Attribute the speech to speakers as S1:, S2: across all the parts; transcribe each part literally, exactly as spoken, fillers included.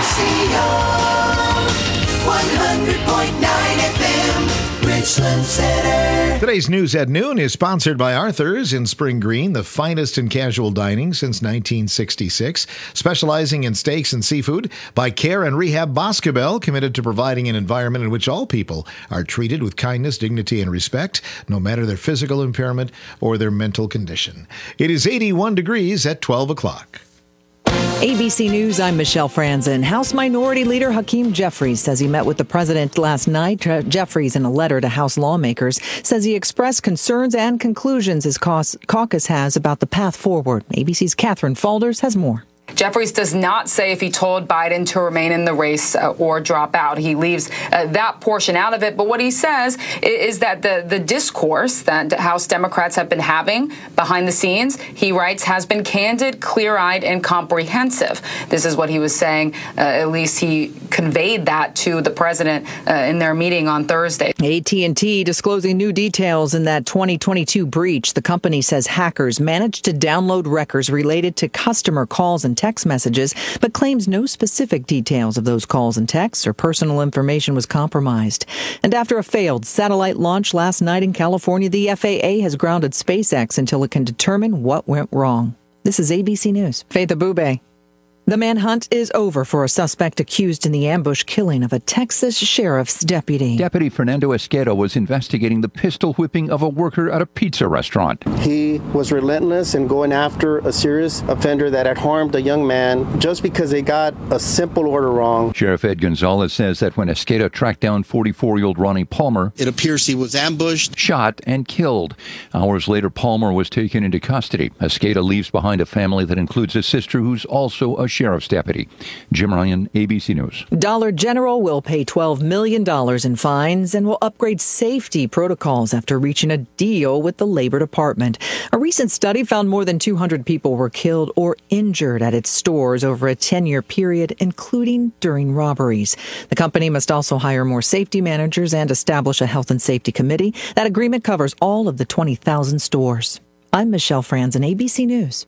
S1: C O one hundred point nine F M, Richland Center.
S2: Today's News at Noon is sponsored by Arthur's in Spring Green, the finest in casual dining since nineteen sixty-six. Specializing in steaks and seafood, by Care and Rehab Boscobel, committed to providing an environment in which all people are treated with kindness, dignity, and respect, no matter their physical impairment or their mental condition. It is eighty-one degrees at twelve o'clock.
S3: A B C News, I'm Michelle Franzen. House Minority Leader Hakeem Jeffries says he met with the president last night. Jeffries, in a letter to House lawmakers, says he expressed concerns and conclusions his caucus has about the path forward. A B C's Catherine Falders has more.
S4: Jeffries does not say if he told Biden to remain in the race uh, or drop out. He leaves uh, that portion out of it. But what he says is, is that the, the discourse that House Democrats have been having behind the scenes, he writes, has been candid, clear-eyed, and comprehensive. This is what he was saying. Uh, at least he conveyed that to the president uh, in their meeting on Thursday.
S3: A T and T disclosing new details in that twenty twenty-two breach. The company says hackers managed to download records related to customer calls and text messages, but claims no specific details of those calls and texts or personal information was compromised. And after a failed satellite launch last night in California, the F A A has grounded SpaceX until it can determine what went wrong. This is A B C News. Faith Abube. The manhunt is over for a suspect accused in the ambush killing of a Texas sheriff's deputy.
S5: Deputy Fernando Esqueda was investigating the pistol whipping of a worker at a pizza restaurant.
S6: He was relentless in going after a serious offender that had harmed a young man just because they got a simple order wrong.
S5: Sheriff Ed Gonzalez says that when Esqueda tracked down forty-four-year-old Ronnie Palmer,
S7: it appears he was ambushed,
S5: shot, and killed. Hours later, Palmer was taken into custody. Esqueda leaves behind a family that includes a sister who's also a sheriff's deputy. Jim Ryan, A B C News.
S3: Dollar General will pay twelve million dollars in fines and will upgrade safety protocols after reaching a deal with the Labor Department. A recent study found more than two hundred people were killed or injured at its stores over a ten-year period, including during robberies. The company must also hire more safety managers and establish a health and safety committee. That agreement covers all of the twenty thousand stores. I'm Michelle Franzen, A B C News.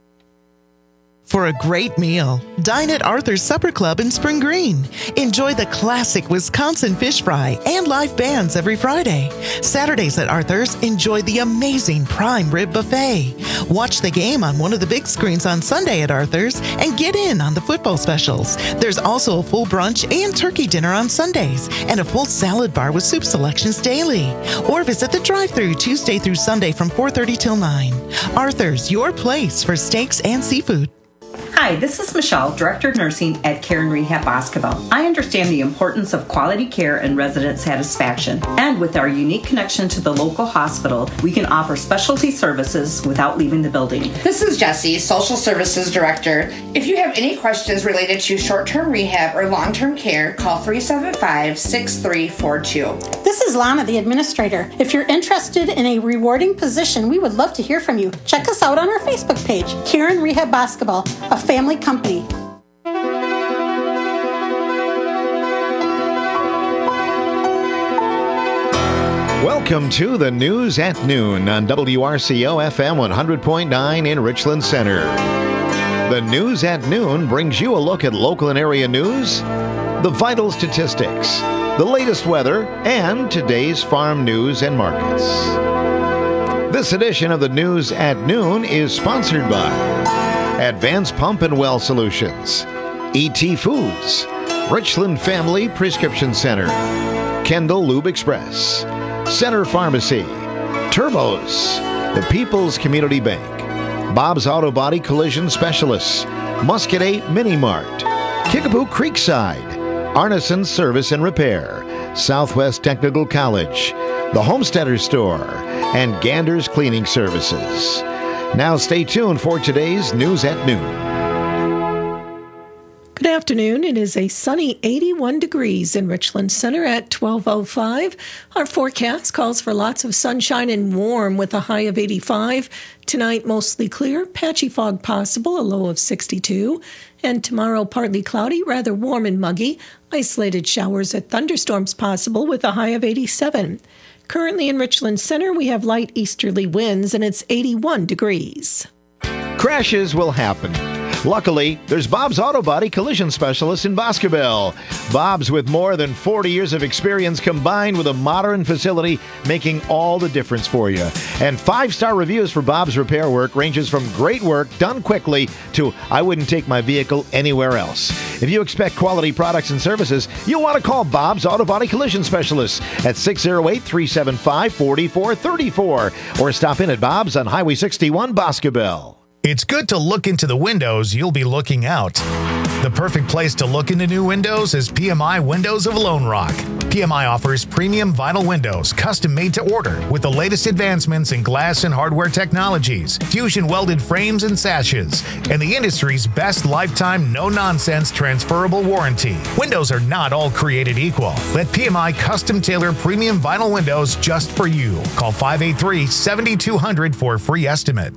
S8: For a great meal, dine at Arthur's Supper Club in Spring Green. Enjoy the classic Wisconsin fish fry and live bands every Friday. Saturdays at Arthur's, enjoy the amazing prime rib buffet. Watch the game on one of the big screens on Sunday at Arthur's and get in on the football specials. There's also a full brunch and turkey dinner on Sundays and a full salad bar with soup selections daily. Or visit the drive-thru Tuesday through Sunday from four thirty till nine. Arthur's, your place for steaks and seafood.
S9: Hi, this is Michelle, Director of Nursing at Care and Rehab Boscobel. I understand the importance of quality care and resident satisfaction. And with our unique connection to the local hospital, we can offer specialty services without leaving the building.
S10: This is Jessie, Social Services Director. If you have any questions related to short-term rehab or long-term care, call three seven five, six three four two.
S11: This is Lana, the Administrator. If you're interested in a rewarding position, we would love to hear from you. Check us out on our Facebook page, Care and Rehab Boscobel, a family company.
S2: Welcome to the News at Noon on W R C O F M one hundred point nine in Richland Center. The News at Noon brings you a look at local and area news, the vital statistics, the latest weather, and today's farm news and markets. This edition of the News at Noon is sponsored by Advanced Pump and Well Solutions, E T Foods, Richland Family Prescription Center, Kendall Lube Express, Center Pharmacy, Turbos, the People's Community Bank, Bob's Auto Body Collision Specialists, Muscadate Mini Mart, Kickapoo Creekside, Arneson Service and Repair, Southwest Technical College, the Homesteader Store, and Gander's Cleaning Services. Now stay tuned for today's News at Noon.
S12: Good afternoon. It is a sunny eighty-one degrees in Richland Center at twelve oh five. Our forecast calls for lots of sunshine and warm with a high of eighty-five. Tonight, mostly clear, patchy fog possible, a low of sixty-two. And tomorrow, partly cloudy, rather warm and muggy. Isolated showers and thunderstorms possible with a high of eighty-seven. Currently in Richland Center, we have light easterly winds, and it's eighty-one degrees.
S2: Crashes will happen. Luckily, there's Bob's Auto Body Collision Specialist in Boscobel. Bob's, with more than forty years of experience combined with a modern facility, making all the difference for you. And five-star reviews for Bob's repair work ranges from great work done quickly to I wouldn't take my vehicle anywhere else. If you expect quality products and services, you'll want to call Bob's Auto Body Collision Specialist at six oh eight, three seven five, four four three four or stop in at Bob's on Highway sixty-one, Boscobel.
S13: It's good to look into the windows you'll be looking out. The perfect place to look into new windows is P M I Windows of Lone Rock. P M I offers premium vinyl windows, custom made to order, with the latest advancements in glass and hardware technologies, fusion welded frames and sashes, and the industry's best lifetime no-nonsense transferable warranty. Windows are not all created equal. Let P M I custom tailor premium vinyl windows just for you. Call five eight three, seven two zero zero for a free estimate.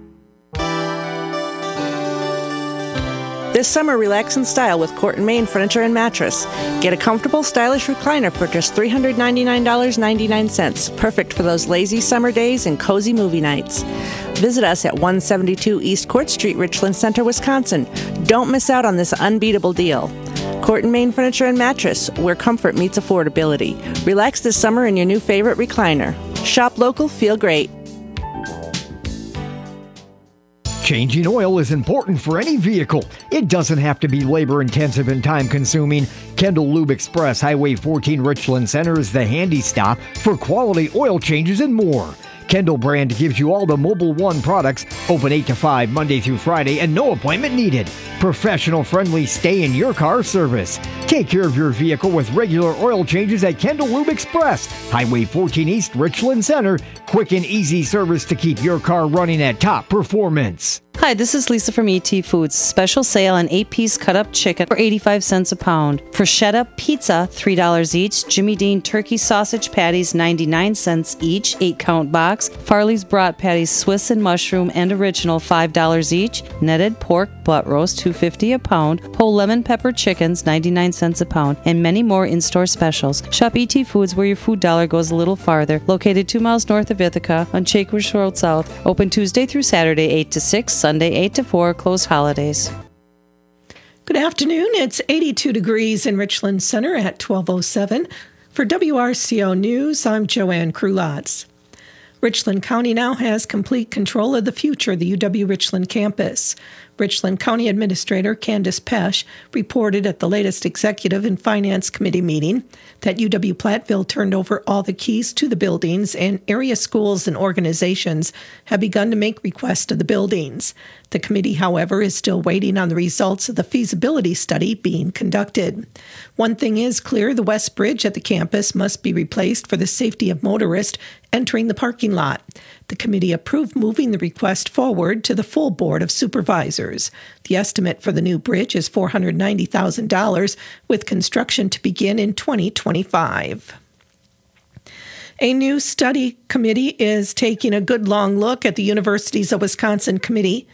S14: This summer, relax in style with Court and Main Furniture and Mattress. Get a comfortable, stylish recliner for just three hundred ninety-nine dollars and ninety-nine cents. Perfect for those lazy summer days and cozy movie nights. Visit us at one seventy-two East Court Street, Richland Center, Wisconsin. Don't miss out on this unbeatable deal. Court and Main Furniture and Mattress, where comfort meets affordability. Relax this summer in your new favorite recliner. Shop local, feel great.
S15: Changing oil is important for any vehicle. It doesn't have to be labor-intensive and time-consuming. Kendall Lube Express, Highway fourteen, Richland Center is the handy stop for quality oil changes and more. Kendall brand gives you all the Mobile One products, open eight to five Monday through Friday, and no appointment needed. Professional-friendly stay-in-your-car service. Take care of your vehicle with regular oil changes at Kendall Lube Express, Highway fourteen East, Richland Center. Quick and easy service to keep your car running at top performance.
S16: Hi, this is Lisa from E T Foods. Special sale on eight-piece cut-up chicken for eighty-five cents a pound. Bruschetta pizza, three dollars each. Jimmy Dean turkey sausage patties, ninety-nine cents each, eight-count box. Farley's brat patties, Swiss and mushroom and original, five dollars each. Netted pork butt roast, two dollars and fifty cents a pound. Whole lemon pepper chickens, ninety-nine cents a pound. And many more in-store specials. Shop E T Foods, where your food dollar goes a little farther. Located two miles north of Ithaca on Chakish Road South. Open Tuesday through Saturday, eight to six. Sunday, eight to four, closed holidays.
S12: Good afternoon. It's eighty-two degrees in Richland Center at twelve oh seven. For W R C O News, I'm Joanne Krulotz. Richland County now has complete control of the future of the U W-Richland campus. Richland County Administrator Candace Pesch reported at the latest Executive and Finance Committee meeting that U W-Platteville turned over all the keys to the buildings, and area schools and organizations have begun to make requests of the buildings. The committee, however, is still waiting on the results of the feasibility study being conducted. One thing is clear: the west bridge at the campus must be replaced for the safety of motorists entering the parking lot. The committee approved moving the request forward to the full Board of Supervisors. The estimate for the new bridge is four hundred ninety thousand dollars, with construction to begin in twenty twenty-five. A new study committee is taking a good long look at the Universities of Wisconsin committee.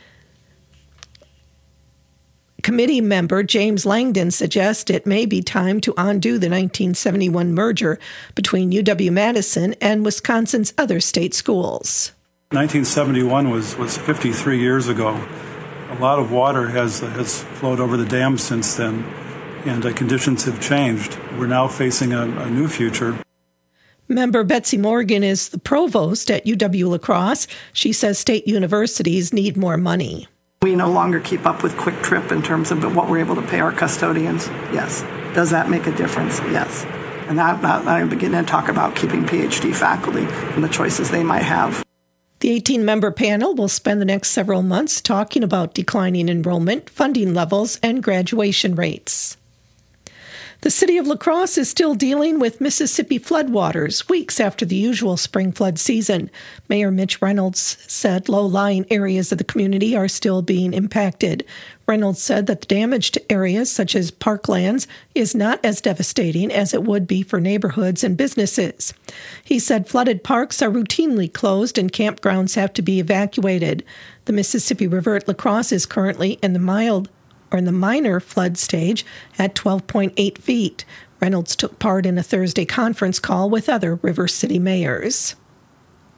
S12: Committee member James Langdon suggests it may be time to undo the nineteen seventy-one merger between U W-Madison and Wisconsin's other state schools.
S17: nineteen seventy-one was, was fifty-three years ago. A lot of water has, has flowed over the dam since then, and uh, conditions have changed. We're now facing a, a new future.
S12: Member Betsy Morgan is the provost at U W-La Crosse. She says state universities need more money.
S18: We no longer keep up with Quick Trip in terms of what we're able to pay our custodians. Yes. Does that make a difference? Yes. And that, that I'm beginning to talk about keeping P H D faculty and the choices they might have.
S12: The eighteen-member panel will spend the next several months talking about declining enrollment, funding levels, and graduation rates. The city of La Crosse is still dealing with Mississippi floodwaters weeks after the usual spring flood season. Mayor Mitch Reynolds said low-lying areas of the community are still being impacted. Reynolds said that the damage to areas such as parklands is not as devastating as it would be for neighborhoods and businesses. He said flooded parks are routinely closed and campgrounds have to be evacuated. The Mississippi River at La Crosse is currently in the mild or in the minor flood stage at twelve point eight feet. Reynolds took part in a Thursday conference call with other River City mayors.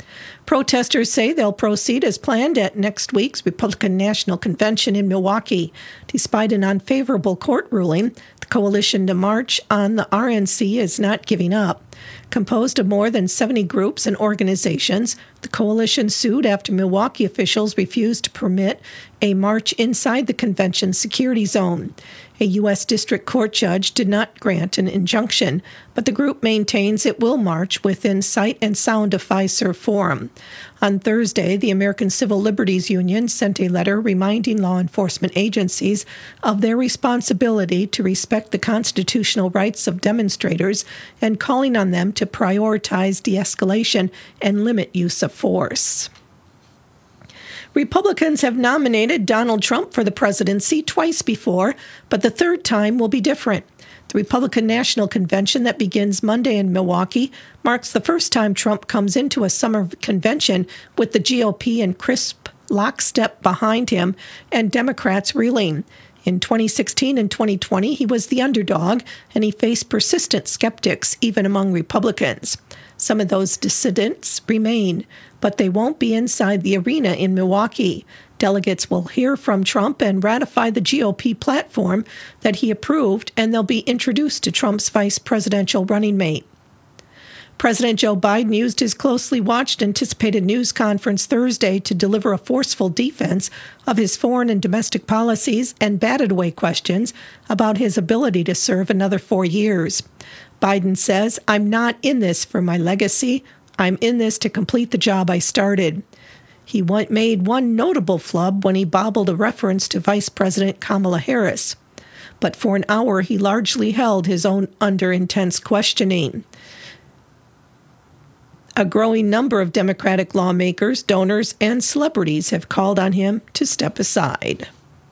S12: Protesters say they'll proceed as planned at next week's Republican National Convention in Milwaukee. Despite an unfavorable court ruling, the coalition to march on the R N C is not giving up. Composed of more than seventy groups and organizations, the coalition sued after Milwaukee officials refused to permit a march inside the convention's security zone. A U S District Court judge did not grant an injunction, but the group maintains it will march within sight and sound of Fiserv Forum. On Thursday, the American Civil Liberties Union sent a letter reminding law enforcement agencies of their responsibility to respect the constitutional rights of demonstrators and calling on them to prioritize de-escalation and limit use of force. Republicans have nominated Donald Trump for the presidency twice before, but the third time will be different. The Republican National Convention that begins Monday in Milwaukee marks the first time Trump comes into a summer convention with the G O P in crisp lockstep behind him and Democrats reeling. In twenty sixteen and twenty twenty, he was the underdog, and he faced persistent skeptics, even among Republicans. Some of those dissidents remain, but they won't be inside the arena in Milwaukee. Delegates will hear from Trump and ratify the G O P platform that he approved, and they'll be introduced to Trump's vice presidential running mate. President Joe Biden used his closely watched anticipated news conference Thursday to deliver a forceful defense of his foreign and domestic policies and batted away questions about his ability to serve another four years. Biden says, "I'm not in this for my legacy. I'm in this to complete the job I started." He made one notable flub when he bobbled a reference to Vice President Kamala Harris. But for an hour, he largely held his own under intense questioning. A growing number of Democratic lawmakers, donors, and celebrities have called on him to step aside.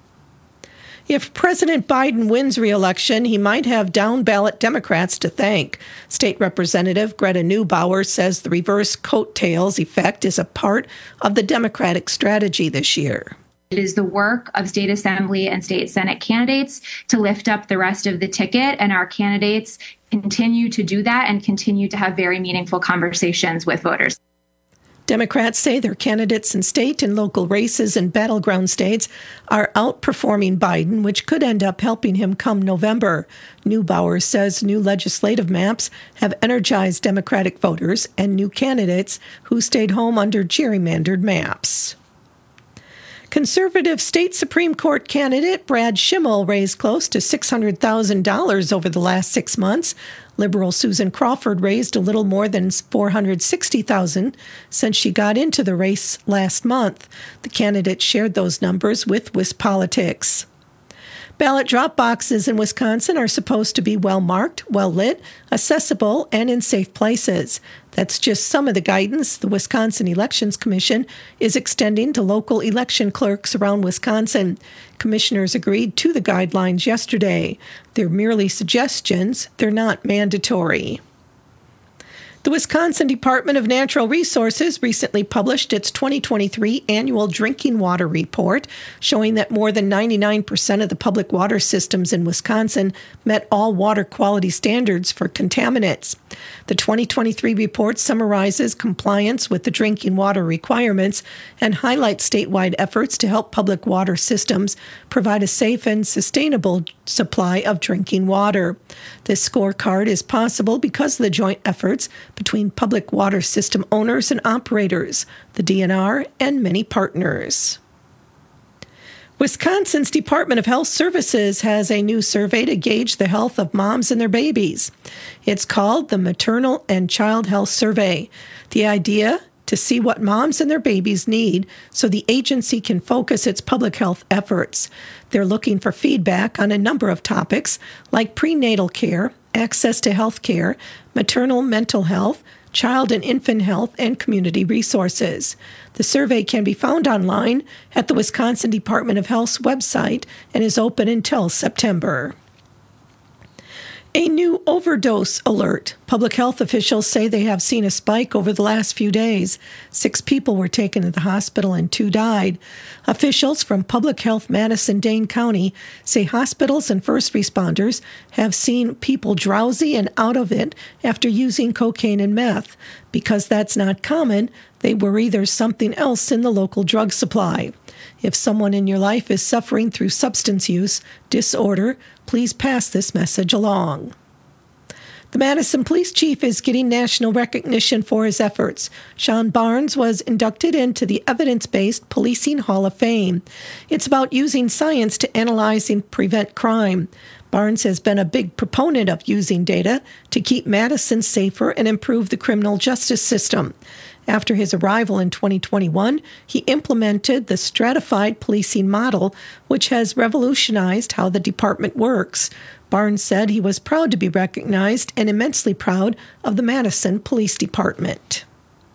S12: If President Biden wins re-election, he might have down-ballot Democrats to thank. State Representative Greta Neubauer says the reverse coattails effect is a part of the Democratic strategy this year.
S19: It is the work of state assembly and state senate candidates to lift up the rest of the ticket, and our candidates continue to do that and continue to have very meaningful conversations with voters.
S12: Democrats say their candidates in state and local races and battleground states are outperforming Biden, which could end up helping him come November. Neubauer says new legislative maps have energized Democratic voters and new candidates who stayed home under gerrymandered maps. Conservative state Supreme Court candidate Brad Schimmel raised close to six hundred thousand dollars over the last six months. Liberal Susan Crawford raised a little more than four hundred sixty thousand dollars since she got into the race last month. The candidate shared those numbers with WisPolitics. Ballot drop boxes in Wisconsin are supposed to be well-marked, well-lit, accessible, and in safe places. That's just some of the guidance the Wisconsin Elections Commission is extending to local election clerks around Wisconsin. Commissioners agreed to the guidelines yesterday. They're merely suggestions. They're not mandatory. The Wisconsin Department of Natural Resources recently published its twenty twenty-three annual drinking water report, showing that more than ninety-nine percent of the public water systems in Wisconsin met all water quality standards for contaminants. The twenty twenty-three report summarizes compliance with the drinking water requirements and highlights statewide efforts to help public water systems provide a safe and sustainable supply of drinking water. This scorecard is possible because of the joint efforts between public water system owners and operators, the D N R, and many partners. Wisconsin's Department of Health Services has a new survey to gauge the health of moms and their babies. It's called the Maternal and Child Health Survey. The idea to see what moms and their babies need so the agency can focus its public health efforts. They're looking for feedback on a number of topics like prenatal care, access to health care, maternal mental health, child and infant health, and community resources. The survey can be found online at the Wisconsin Department of Health's website and is open until September. A new overdose alert. Public health officials say they have seen a spike over the last few days. Six people were taken to the hospital and two died. Officials from Public Health Madison-Dane County say hospitals and first responders have seen people drowsy and out of it after using cocaine and meth. Because that's not common, they worry there's something else in the local drug supply. If someone in your life is suffering through substance use disorder, please pass this message along. The Madison Police Chief is getting national recognition for his efforts. Sean Barnes was inducted into the Evidence-Based Policing Hall of Fame. It's about using science to analyze and prevent crime. Barnes has been a big proponent of using data to keep Madison safer and improve the criminal justice system. After his arrival in twenty twenty-one, he implemented the stratified policing model, which has revolutionized how the department works. Barnes said he was proud to be recognized and immensely proud of the Madison Police Department.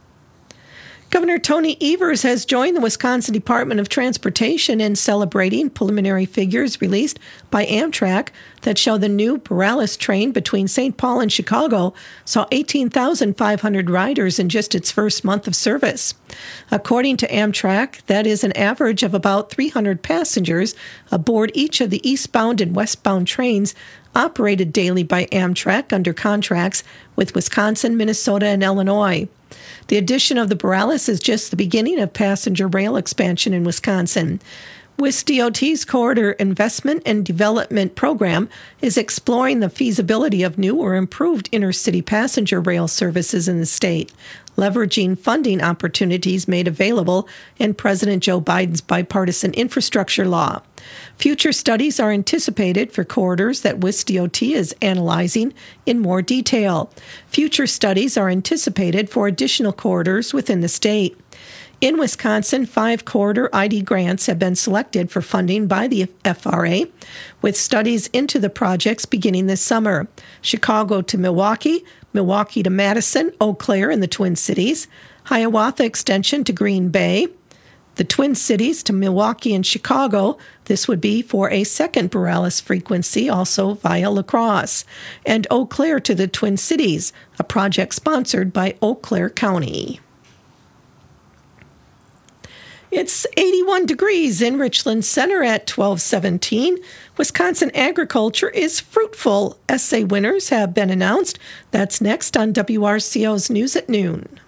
S12: Governor Tony Evers has joined the Wisconsin Department of Transportation in celebrating preliminary figures released by Amtrak that show the new Borealis train between Saint Paul and Chicago saw eighteen thousand five hundred riders in just its first month of service. According to Amtrak, that is an average of about three hundred passengers aboard each of the eastbound and westbound trains operated daily by Amtrak under contracts with Wisconsin, Minnesota, and Illinois. The addition of the Borealis is just the beginning of passenger rail expansion in Wisconsin. WisDOT's Corridor Investment and Development Program is exploring the feasibility of new or improved intercity passenger rail services in the state, leveraging funding opportunities made available in President Joe Biden's bipartisan infrastructure law. Future studies are anticipated for corridors that WisDOT is analyzing in more detail. Future studies are anticipated for additional corridors within the state. In Wisconsin, five corridor I D grants have been selected for funding by the F R A, with studies into the projects beginning this summer. Chicago to Milwaukee, Milwaukee to Madison, Eau Claire and the Twin Cities, Hiawatha Extension to Green Bay, the Twin Cities to Milwaukee and Chicago. This would be for a second Borealis frequency, also via La Crosse, and Eau Claire to the Twin Cities, a project sponsored by Eau Claire County. It's eighty-one degrees in Richland Center at twelve seventeen. Wisconsin agriculture is fruitful. Essay winners have been announced. That's next on W R C O's News at Noon.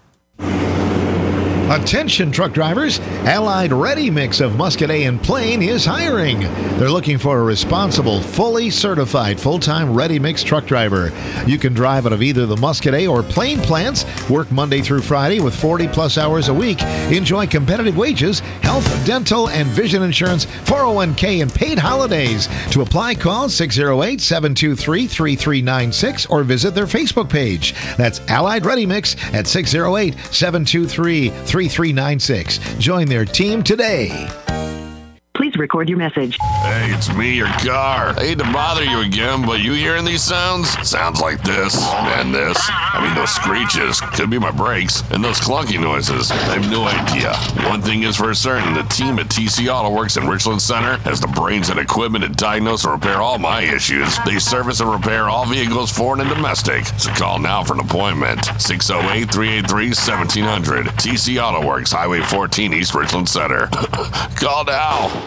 S2: Attention truck drivers, Allied Ready Mix of Muscadet and Plain is hiring. They're looking for a responsible, fully certified, full-time Ready Mix truck driver. You can drive out of either the Muscadet or Plain plants, work Monday through Friday with forty plus hours a week, enjoy competitive wages, health, dental, and vision insurance, four oh one k, and paid holidays. To apply, call six oh eight, seven two three, three three nine six or visit their Facebook page. That's Allied Ready Mix at six oh eight, seven two three, three three nine six. Join their team today.
S20: Please record your message.
S21: Hey, it's me, your car. I hate to bother you again, but you hearing these sounds? Sounds like this and this. I mean, those screeches. Could be my brakes. And those clunky noises. I have no idea. One thing is for certain, the team at T C Auto Works in Richland Center has the brains and equipment to diagnose and repair all my issues. They service and repair all vehicles, foreign and domestic. So call now for an appointment. six oh eight, three eight three, one seven hundred. T C Auto Works, Highway fourteen, East Richland Center. Call now.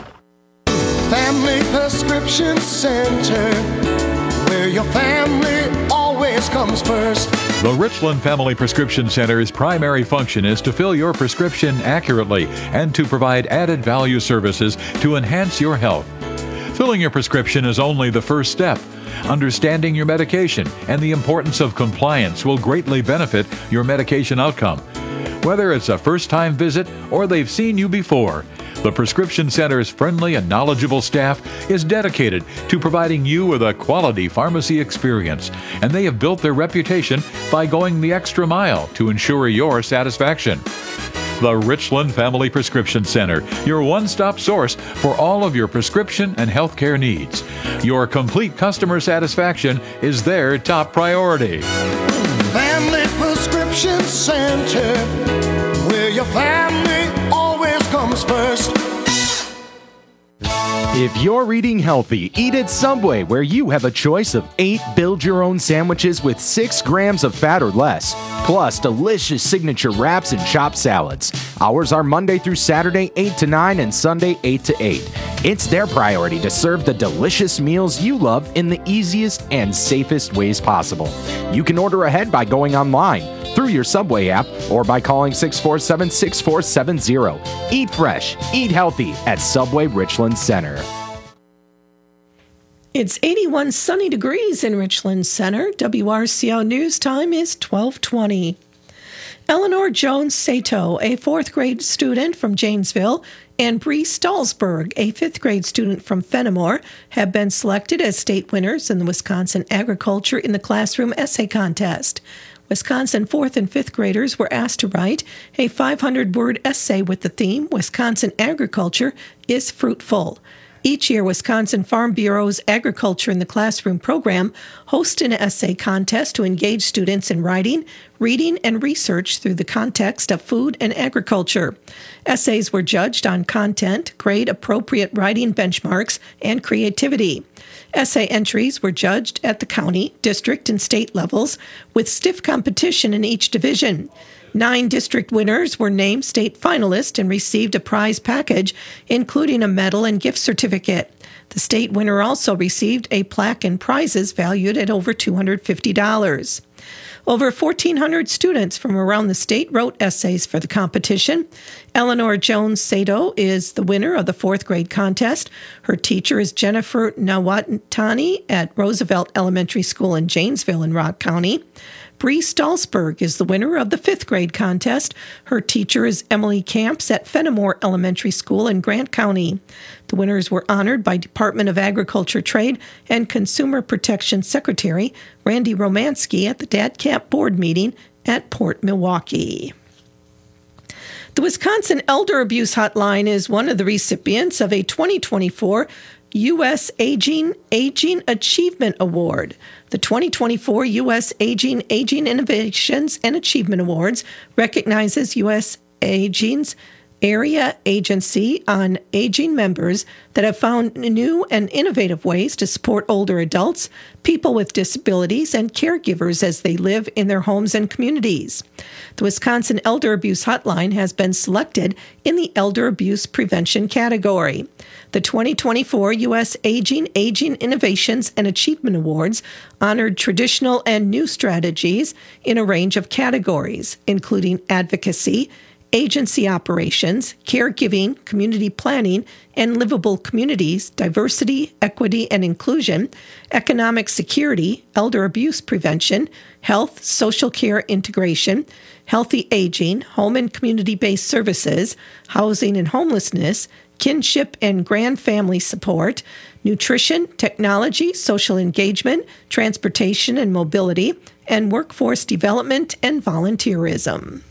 S1: Family Prescription Center, where your family always comes first.
S22: The Richland Family Prescription Center's primary function is to fill your prescription accurately and to provide added value services to enhance your health. Filling your prescription is only the first step. Understanding your medication and the importance of compliance will greatly benefit your medication outcome. Whether it's a first-time visit or they've seen you before, the Prescription Center's friendly and knowledgeable staff is dedicated to providing you with a quality pharmacy experience, and they have built their reputation by going the extra mile to ensure your satisfaction. The Richland Family Prescription Center, your one-stop source for all of your prescription and healthcare needs. Your complete customer satisfaction is their top priority.
S1: Family Prescription Center, where your family always comes first.
S4: If you're eating healthy, eat at Subway, where you have a choice of eight build-your-own sandwiches with six grams of fat or less, plus delicious signature wraps and chopped salads. Hours are Monday through Saturday, eight to nine, and Sunday, eight to eight. It's their priority to serve the delicious meals you love in the easiest and safest ways possible. You can order ahead by going online, through your Subway app, or by calling six four seven, six four seven zero. Eat fresh, eat healthy at Subway Richland Center.
S12: It's eighty-one sunny degrees in Richland Center. W R C O News time is twelve twenty. Eleanor Jones Sato, a fourth grade student from Janesville, and Bree Stallsberg, a fifth grade student from Fenimore, have been selected as state winners in the Wisconsin Agriculture in the Classroom Essay Contest. Wisconsin fourth and fifth graders were asked to write a five hundred word essay with the theme, Wisconsin Agriculture is Fruitful. Each year, Wisconsin Farm Bureau's Agriculture in the Classroom program hosts an essay contest to engage students in writing, reading, and research through the context of food and agriculture. Essays were judged on content, grade-appropriate writing benchmarks, and creativity. Essay entries were judged at the county, district, and state levels, with stiff competition in each division. Nine district winners were named state finalists and received a prize package, including a medal and gift certificate. The state winner also received a plaque and prizes valued at over two hundred fifty dollars. Over fourteen hundred students from around the state wrote essays for the competition. Eleanor Jones Sato is the winner of the fourth grade contest. Her teacher is Jennifer Nawatani at Roosevelt Elementary School in Janesville in Rock County. Bree Stallsberg is the winner of the fifth grade contest. Her teacher is Emily Camps at Fenimore Elementary School in Grant County. The winners were honored by Department of Agriculture, Trade, and Consumer Protection Secretary Randy Romansky at the DADCAP board meeting at Port Milwaukee. The Wisconsin Elder Abuse Hotline is one of the recipients of a twenty twenty-four U S Aging Aging Achievement Award. The twenty twenty-four U S Aging Aging Innovations and Achievement Awards recognizes U S Aging's area agency on aging members that have found new and innovative ways to support older adults, people with disabilities, and caregivers as they live in their homes and communities. The Wisconsin Elder Abuse Hotline has been selected in the Elder Abuse Prevention category. The twenty twenty-four U S Aging Aging Innovations and Achievement Awards honored traditional and new strategies in a range of categories, including advocacy, agency operations, caregiving, community planning, and livable communities, diversity, equity, and inclusion, economic security, elder abuse prevention, health, social care integration, healthy aging, home and community-based services, housing and homelessness, kinship and grand family support, nutrition, technology, social engagement, transportation and mobility, and workforce development and volunteerism.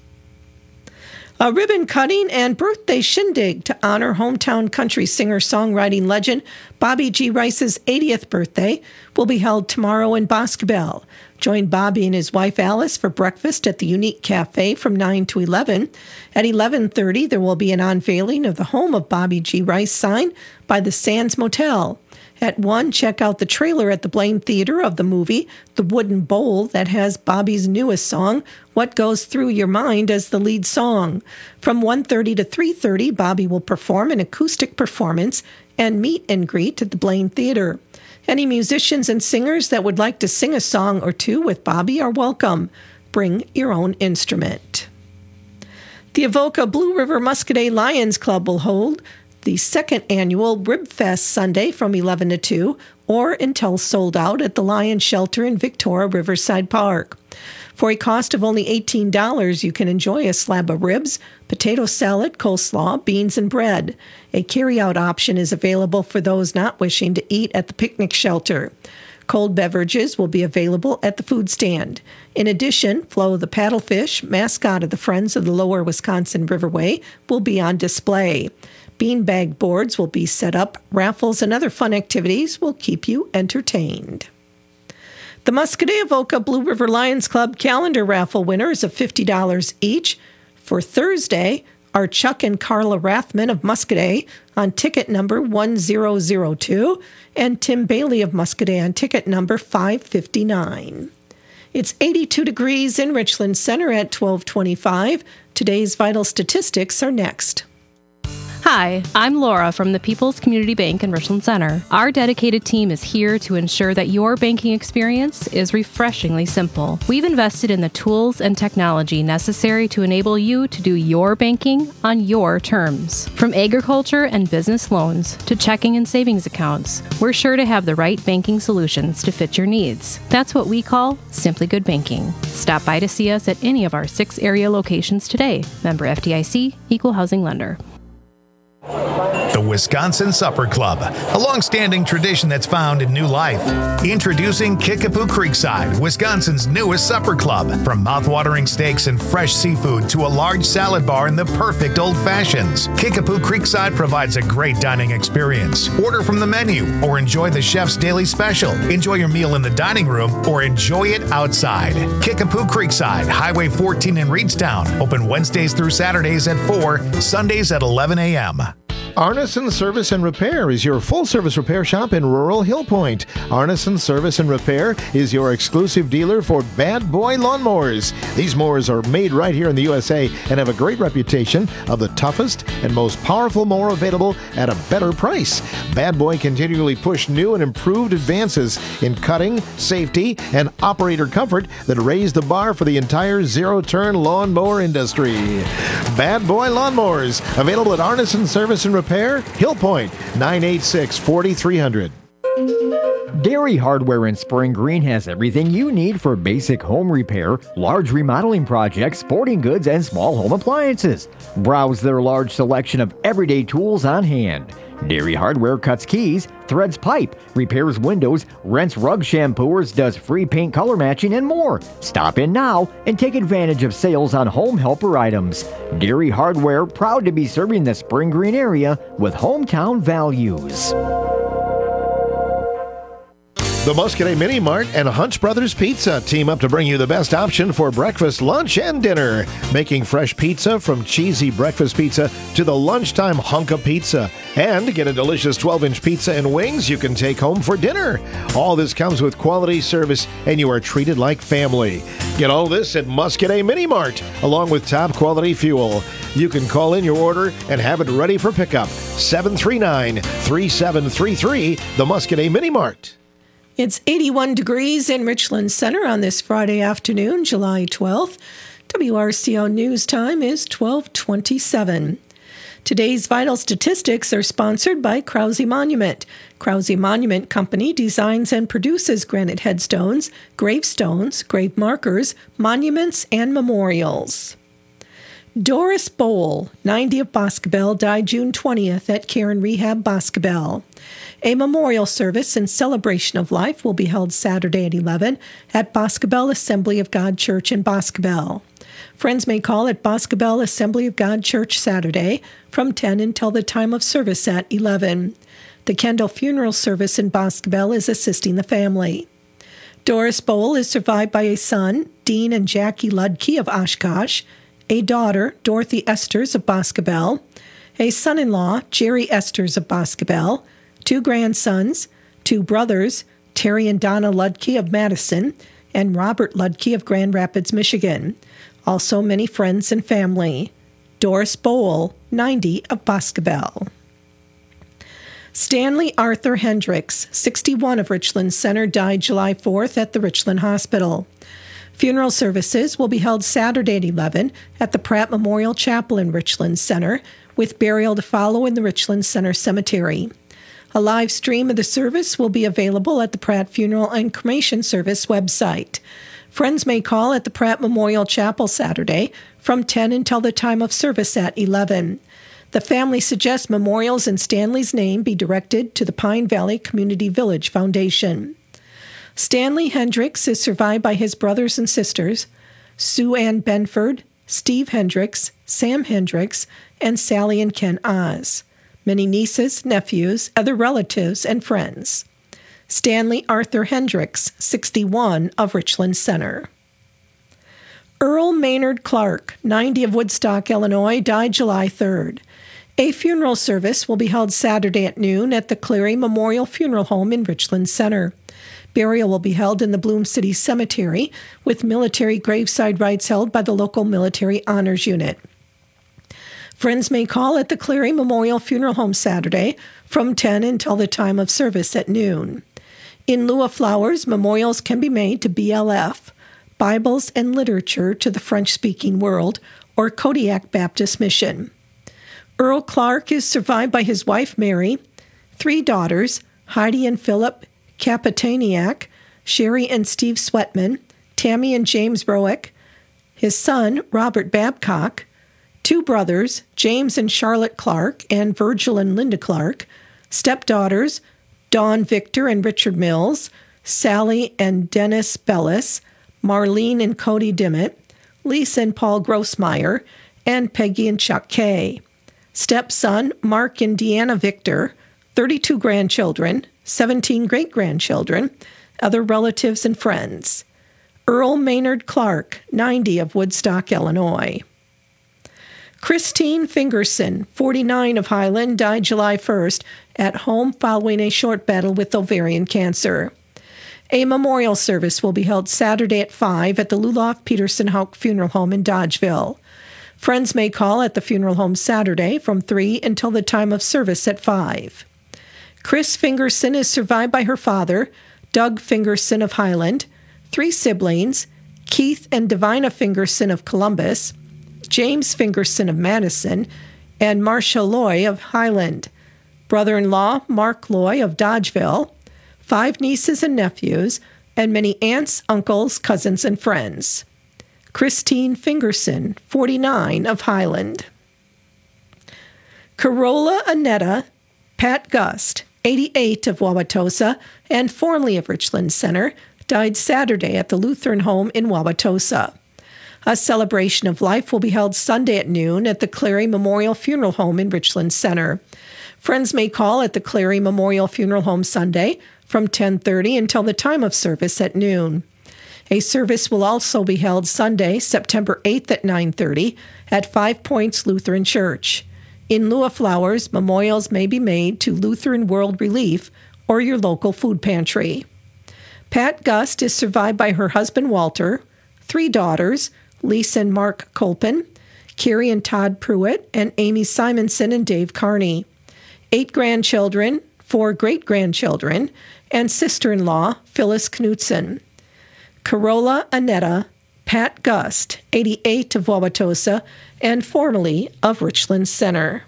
S12: A ribbon cutting and birthday shindig to honor hometown country singer-songwriting legend Bobby G. Rice's eightieth birthday will be held tomorrow in Boscobel. Join Bobby and his wife Alice for breakfast at the Unique Cafe from nine to eleven. At eleven thirty, there will be an unveiling of the Home of Bobby G. Rice sign by the Sands Motel. At one, check out the trailer at the Blaine Theater of the movie The Wooden Bowl that has Bobby's newest song, What Goes Through Your Mind, as the lead song. From one thirty to three thirty, Bobby will perform an acoustic performance and meet and greet at the Blaine Theater. Any musicians and singers that would like to sing a song or two with Bobby are welcome. Bring your own instrument. The Avoca Blue River Muscadet Lions Club will hold the second annual Rib Fest Sunday from eleven to two, or until sold out at the Lion Shelter in Victoria Riverside Park. For a cost of only eighteen dollars, you can enjoy a slab of ribs, potato salad, coleslaw, beans, and bread. A carry-out option is available for those not wishing to eat at the picnic shelter. Cold beverages will be available at the food stand. In addition, Flo the paddlefish, mascot of the Friends of the Lower Wisconsin Riverway, will be on display. Beanbag boards will be set up. Raffles and other fun activities will keep you entertained. The Muscadet Avoca Blue River Lions Club calendar raffle winners of fifty dollars each. For Thursday, are Chuck and Carla Rathman of Muscadet on ticket number one zero zero two and Tim Bailey of Muscadet on ticket number five fifty-nine. It's eighty-two degrees in Richland Center at twelve twenty-five. Today's vital statistics are next.
S6: Hi, I'm Laura from the People's Community Bank in Richland Center. Our dedicated team is here to ensure that your banking experience is refreshingly simple. We've invested in the tools and technology necessary to enable you to do your banking on your terms. From agriculture and business loans to checking and savings accounts, we're sure to have the right banking solutions to fit your needs. That's what we call Simply Good Banking. Stop by to see us at any of our six area locations today. Member F D I C, Equal Housing Lender.
S13: The Wisconsin Supper Club, a long-standing tradition that's found in new life. Introducing Kickapoo Creekside, Wisconsin's newest supper club. From mouth-watering steaks and fresh seafood to a large salad bar and the perfect old fashions, Kickapoo Creekside provides a great dining experience. Order from the menu or enjoy the chef's daily special. Enjoy your meal in the dining room or enjoy it outside. Kickapoo Creekside, Highway fourteen in Reedstown. Open Wednesdays through Saturdays at four, Sundays at eleven a.m.
S2: Arneson Service and Repair is your full-service repair shop in rural Hill Point. Arneson Service and Repair is your exclusive dealer for Bad Boy lawnmowers. These mowers are made right here in the U S A and have a great reputation of the toughest and most powerful mower available at a better price. Bad Boy continually push new and improved advances in cutting, safety, and operator comfort that raise the bar for the entire zero-turn lawnmower industry. Bad Boy lawnmowers, available at Arneson Service and Repair. Hill Point, nine eight six, four three zero zero.
S15: Dairy Hardware in Spring Green has everything you need for basic home repair, large remodeling projects, sporting goods, and small home appliances. Browse their large selection of everyday tools on hand. Dairy Hardware cuts keys, threads pipe, repairs windows, rents rug shampooers, does free paint color matching, and more. Stop in now and take advantage of sales on home helper items. Dairy Hardware, proud to be serving the Spring Green area with hometown values.
S2: The Muscadet Mini Mart and Hunch Brothers Pizza team up to bring you the best option for breakfast, lunch, and dinner. Making fresh pizza from cheesy breakfast pizza to the lunchtime hunk of pizza. And get a delicious twelve-inch pizza and wings you can take home for dinner. All this comes with quality service, and you are treated like family. Get all this at Muscadet Mini Mart, along with top-quality fuel. You can call in your order and have it ready for pickup. seven three nine, three seven three three, the Muscadet Mini Mart.
S12: It's eighty-one degrees in Richland Center on this Friday afternoon, July twelfth. W R C O News Time is twelve twenty-seven. Today's vital statistics are sponsored by Krause Monument. Krause Monument Company designs and produces granite headstones, gravestones, grave markers, monuments, and memorials. Doris Bowl, ninety of Boscobel, died June twentieth at Karen Rehab Boscobel. A memorial service in celebration of life will be held Saturday at eleven at Boscobel Assembly of God Church in Boscobel. Friends may call at Boscobel Assembly of God Church Saturday from ten until the time of service at eleven. The Kendall Funeral Service in Boscobel is assisting the family. Doris Bowl is survived by a son, Dean and Jackie Ludke of Oshkosh, a daughter, Dorothy Esters of Boscobel, a son-in-law, Jerry Esters of Boscobel, two grandsons, two brothers, Terry and Donna Ludke of Madison, and Robert Ludke of Grand Rapids, Michigan. Also many friends and family. Doris Bowl, ninety of Boscobel. Stanley Arthur Hendricks, sixty-one of Richland Center, died July fourth at the Richland Hospital. Funeral services will be held Saturday at eleven at the Pratt Memorial Chapel in Richland Center, with burial to follow in the Richland Center Cemetery. A live stream of the service will be available at the Pratt Funeral and Cremation Service website. Friends may call at the Pratt Memorial Chapel Saturday from ten until the time of service at eleven. The family suggests memorials in Stanley's name be directed to the Pine Valley Community Village Foundation. Stanley Hendricks is survived by his brothers and sisters, Sue Ann Benford, Steve Hendricks, Sam Hendricks, and Sally and Ken Oz. Many nieces, nephews, other relatives, and friends. Stanley Arthur Hendricks, sixty-one of Richland Center. Earl Maynard Clark, ninety, of Woodstock, Illinois, died July third. A funeral service will be held Saturday at noon at the Cleary Memorial Funeral Home in Richland Center. Burial will be held in the Bloom City Cemetery, with military graveside rites held by the local Military Honors Unit. Friends may call at the Cleary Memorial Funeral Home Saturday from ten until the time of service at noon. In lieu of flowers, memorials can be made to B L F, Bibles and Literature to the French-Speaking World, or Kodiak Baptist Mission. Earl Clark is survived by his wife, Mary, three daughters, Heidi and Philip Kapitaniak, Sherry and Steve Sweatman, Tammy and James Roick, his son, Robert Babcock, two brothers, James and Charlotte Clark, and Virgil and Linda Clark, stepdaughters, Dawn Victor and Richard Mills, Sally and Dennis Bellis, Marlene and Cody Dimmitt, Lisa and Paul Grossmeyer, and Peggy and Chuck Kay. Stepson, Mark and Deanna Victor, thirty-two grandchildren, seventeen great-grandchildren, other relatives and friends. Earl Maynard Clark, ninety, of Woodstock, Illinois. Christine Fingerson, forty-nine, of Highland, died July first at home following a short battle with ovarian cancer. A memorial service will be held Saturday at five at the Luloff Peterson Houck Funeral Home in Dodgeville. Friends may call at the funeral home Saturday from three until the time of service at five. Chris Fingerson is survived by her father, Doug Fingerson of Highland, three siblings, Keith and Divina Fingerson of Columbus, James Fingerson of Madison, and Marcia Loy of Highland, brother-in-law Mark Loy of Dodgeville, five nieces and nephews, and many aunts, uncles, cousins, and friends. Christine Fingerson, forty-nine, of Highland. Carola Annetta Pat Gust, eighty-eight, of Wauwatosa and formerly of Richland Center, died Saturday at the Lutheran Home in Wauwatosa. A celebration of life will be held Sunday at noon at the Cleary Memorial Funeral Home in Richland Center. Friends may call at the Cleary Memorial Funeral Home Sunday from ten thirty until the time of service at noon. A service will also be held Sunday, September eighth at nine thirty at Five Points Lutheran Church. In lieu of flowers, memorials may be made to Lutheran World Relief or your local food pantry. Pat Gust is survived by her husband Walter, three daughters, Lisa and Mark Colpin, Carrie and Todd Pruitt, and Amy Simonson and Dave Carney, eight grandchildren, four great-grandchildren, and sister-in-law Phyllis Knutson. Carola Annetta Pat Gust, eighty-eight, of Wauwatosa and formerly of Richland Center.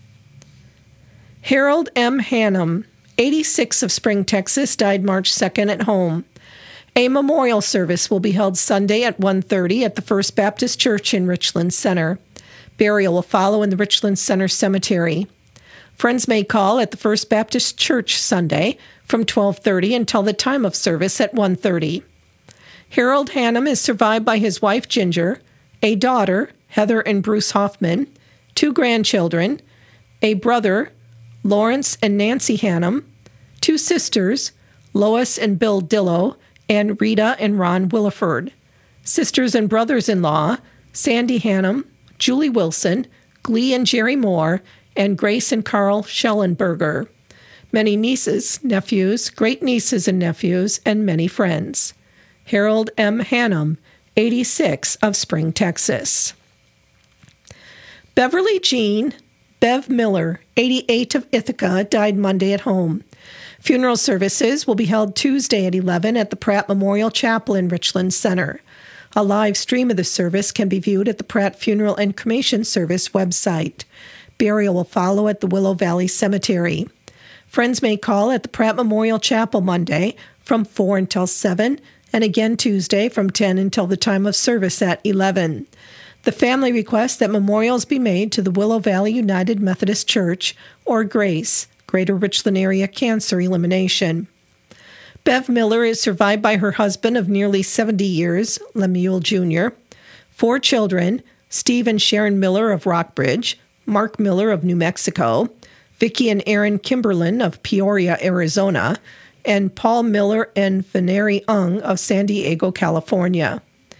S12: Harold M. Hannum, eighty-six, of Spring, Texas, died March second at home. A memorial service will be held Sunday at one thirty at the First Baptist Church in Richland Center. Burial will follow in the Richland Center Cemetery. Friends may call at the First Baptist Church Sunday from twelve thirty until the time of service at one thirty. Harold Hannum is survived by his wife Ginger, a daughter, Heather and Bruce Hoffman, two grandchildren, a brother, Lawrence and Nancy Hannum, two sisters, Lois and Bill Dillow, and Rita and Ron Williford, sisters and brothers-in-law, Sandy Hannum, Julie Wilson, Glee and Jerry Moore, and Grace and Carl Schellenberger, many nieces, nephews, great-nieces and nephews, and many friends. Harold M. Hannum, eighty-six, of Spring, Texas. Beverly Jean Bev Miller, eighty-eight, of Ithaca, died Monday at home. Funeral services will be held Tuesday at eleven at the Pratt Memorial Chapel in Richland Center. A live stream of the service can be viewed at the Pratt Funeral and Cremation Service website. Burial will follow at the Willow Valley Cemetery. Friends may call at the Pratt Memorial Chapel Monday from four until seven, and again Tuesday from ten until the time of service at eleven. The family requests that memorials be made to the Willow Valley United Methodist Church or GRACE, Greater Richland Area Cancer Elimination. Bev Miller is survived by her husband of nearly seventy years, Lemuel Junior, four children, Steve and Sharon Miller of Rockbridge, Mark Miller of New Mexico, Vicki and Aaron Kimberlin of Peoria, Arizona, and Paul Miller and Veneri Ung of San Diego, California.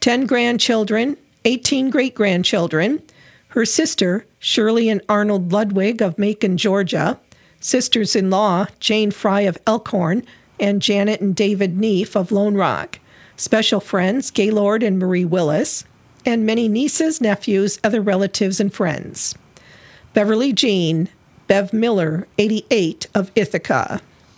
S12: ten grandchildren, eighteen great-grandchildren, her sister, Shirley and Arnold Ludwig of Macon, Georgia, sisters-in-law, Jane Fry of Elkhorn, and Janet and David Neef of Lone Rock, special friends, Gaylord and Marie Willis, and many nieces, nephews, other relatives, and friends. Beverly Jean, Bev Miller, eighty-eight, of Ithaca.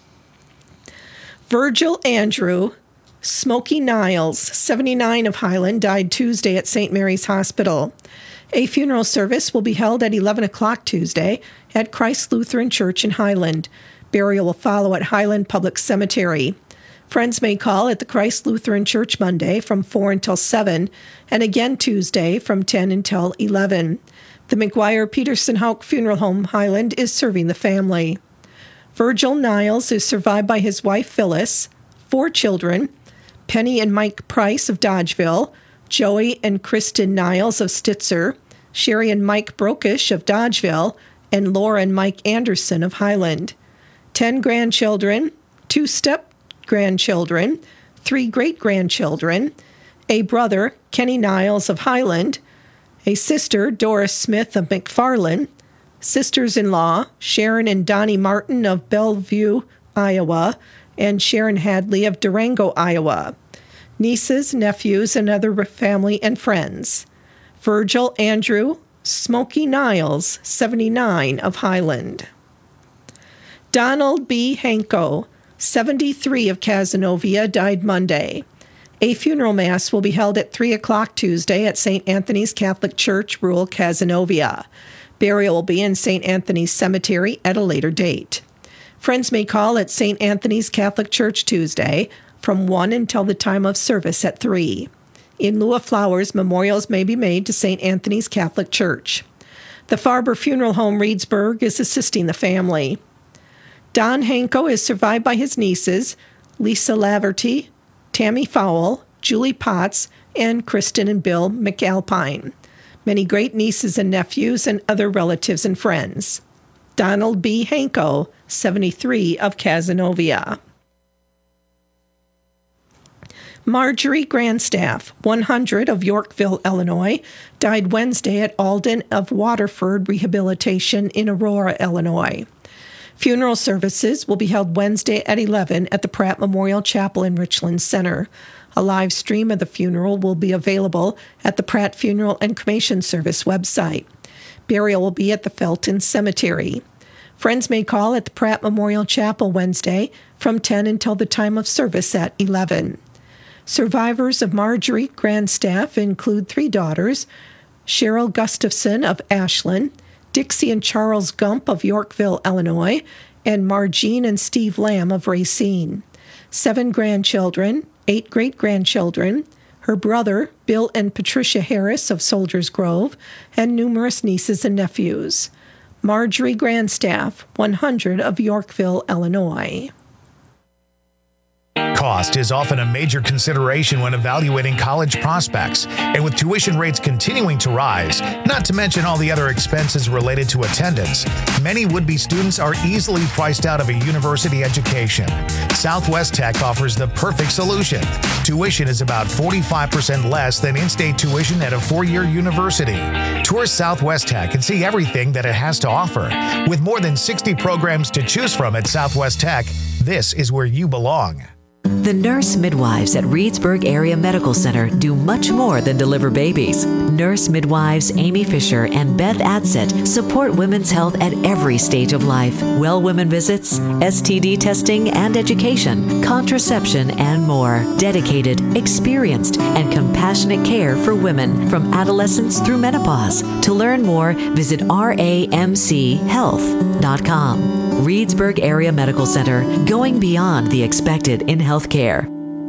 S12: Virgil Andrew, Smokey Niles, seventy-nine, of Highland, died Tuesday at Saint Mary's Hospital. A funeral service will be held at eleven o'clock Tuesday at Christ Lutheran Church in Highland. Burial will follow at Highland Public Cemetery. Friends may call at the Christ Lutheran Church Monday from four until seven, and again Tuesday from ten until eleven. The McGuire Peterson Houck Funeral Home, Highland, is serving the family. Virgil Niles is survived by his wife Phyllis, four children, Penny and Mike Price of Dodgeville, Joey and Kristen Niles of Stitzer, Sherry and Mike Brokish of Dodgeville, and Laura and Mike Anderson of Highland. Ten grandchildren, two step-grandchildren, three great-grandchildren, a brother, Kenny Niles of Highland, a sister, Doris Smith of McFarland, sisters-in-law, Sharon and Donnie Martin of Bellevue, Iowa, and Sharon Hadley of Durango, Iowa, nieces, nephews, and other family and friends. Virgil Andrew Smokey Niles, seventy-nine, of Highland. Donald B. Hanko, seventy-three, of Cazenovia, died Monday. A funeral mass will be held at three o'clock Tuesday at Saint Anthony's Catholic Church, rural Cazenovia. Burial will be in Saint Anthony's Cemetery at a later date. Friends may call at Saint Anthony's Catholic Church Tuesday from one until the time of service at three. In lieu of flowers, memorials may be made to Saint Anthony's Catholic Church. The Farber Funeral Home, Reedsburg, is assisting the family. Don Hanko is survived by his nieces, Lisa Laverty, Tammy Fowle, Julie Potts, and Kristen and Bill McAlpine. Many great nieces and nephews and other relatives and friends. Donald B. Hanko, seventy-three, of Cazenovia. Marjorie Grandstaff, one hundred, of Yorkville, Illinois, died Wednesday at Alden of Waterford Rehabilitation in Aurora, Illinois. Funeral services will be held Wednesday at eleven at the Pratt Memorial Chapel in Richland Center. A live stream of the funeral will be available at the Pratt Funeral and Cremation Service website. Burial will be at the Felton Cemetery. Friends may call at the Pratt Memorial Chapel Wednesday from ten until the time of service at eleven. Survivors of Marjorie Grandstaff include three daughters, Cheryl Gustafson of Ashland, Dixie and Charles Gump of Yorkville, Illinois, and Margene and Steve Lamb of Racine. Seven grandchildren, eight great-grandchildren, her brother, Bill and Patricia Harris of Soldiers Grove, and numerous nieces and nephews. Marjorie Grandstaff, one hundred, of Yorkville, Illinois.
S13: Cost is often a major consideration when evaluating college prospects, and with tuition rates continuing to rise, not to mention all the other expenses related to attendance, many would-be students are easily priced out of a university education. Southwest Tech offers the perfect solution. Tuition is about forty-five percent less than in-state tuition at a four-year university. Tour Southwest Tech and see everything that it has to offer. With more than sixty programs to choose from at Southwest Tech, this is where you belong.
S5: The nurse midwives at Reedsburg Area Medical Center do much more than deliver babies. Nurse midwives Amy Fisher and Beth Adsett support women's health at every stage of life. Well women visits, S T D testing and education, contraception, and more. Dedicated, experienced, and compassionate care for women from adolescence through menopause. To learn more, visit R A M C health dot com. Reedsburg Area Medical Center, going beyond the expected in healthcare.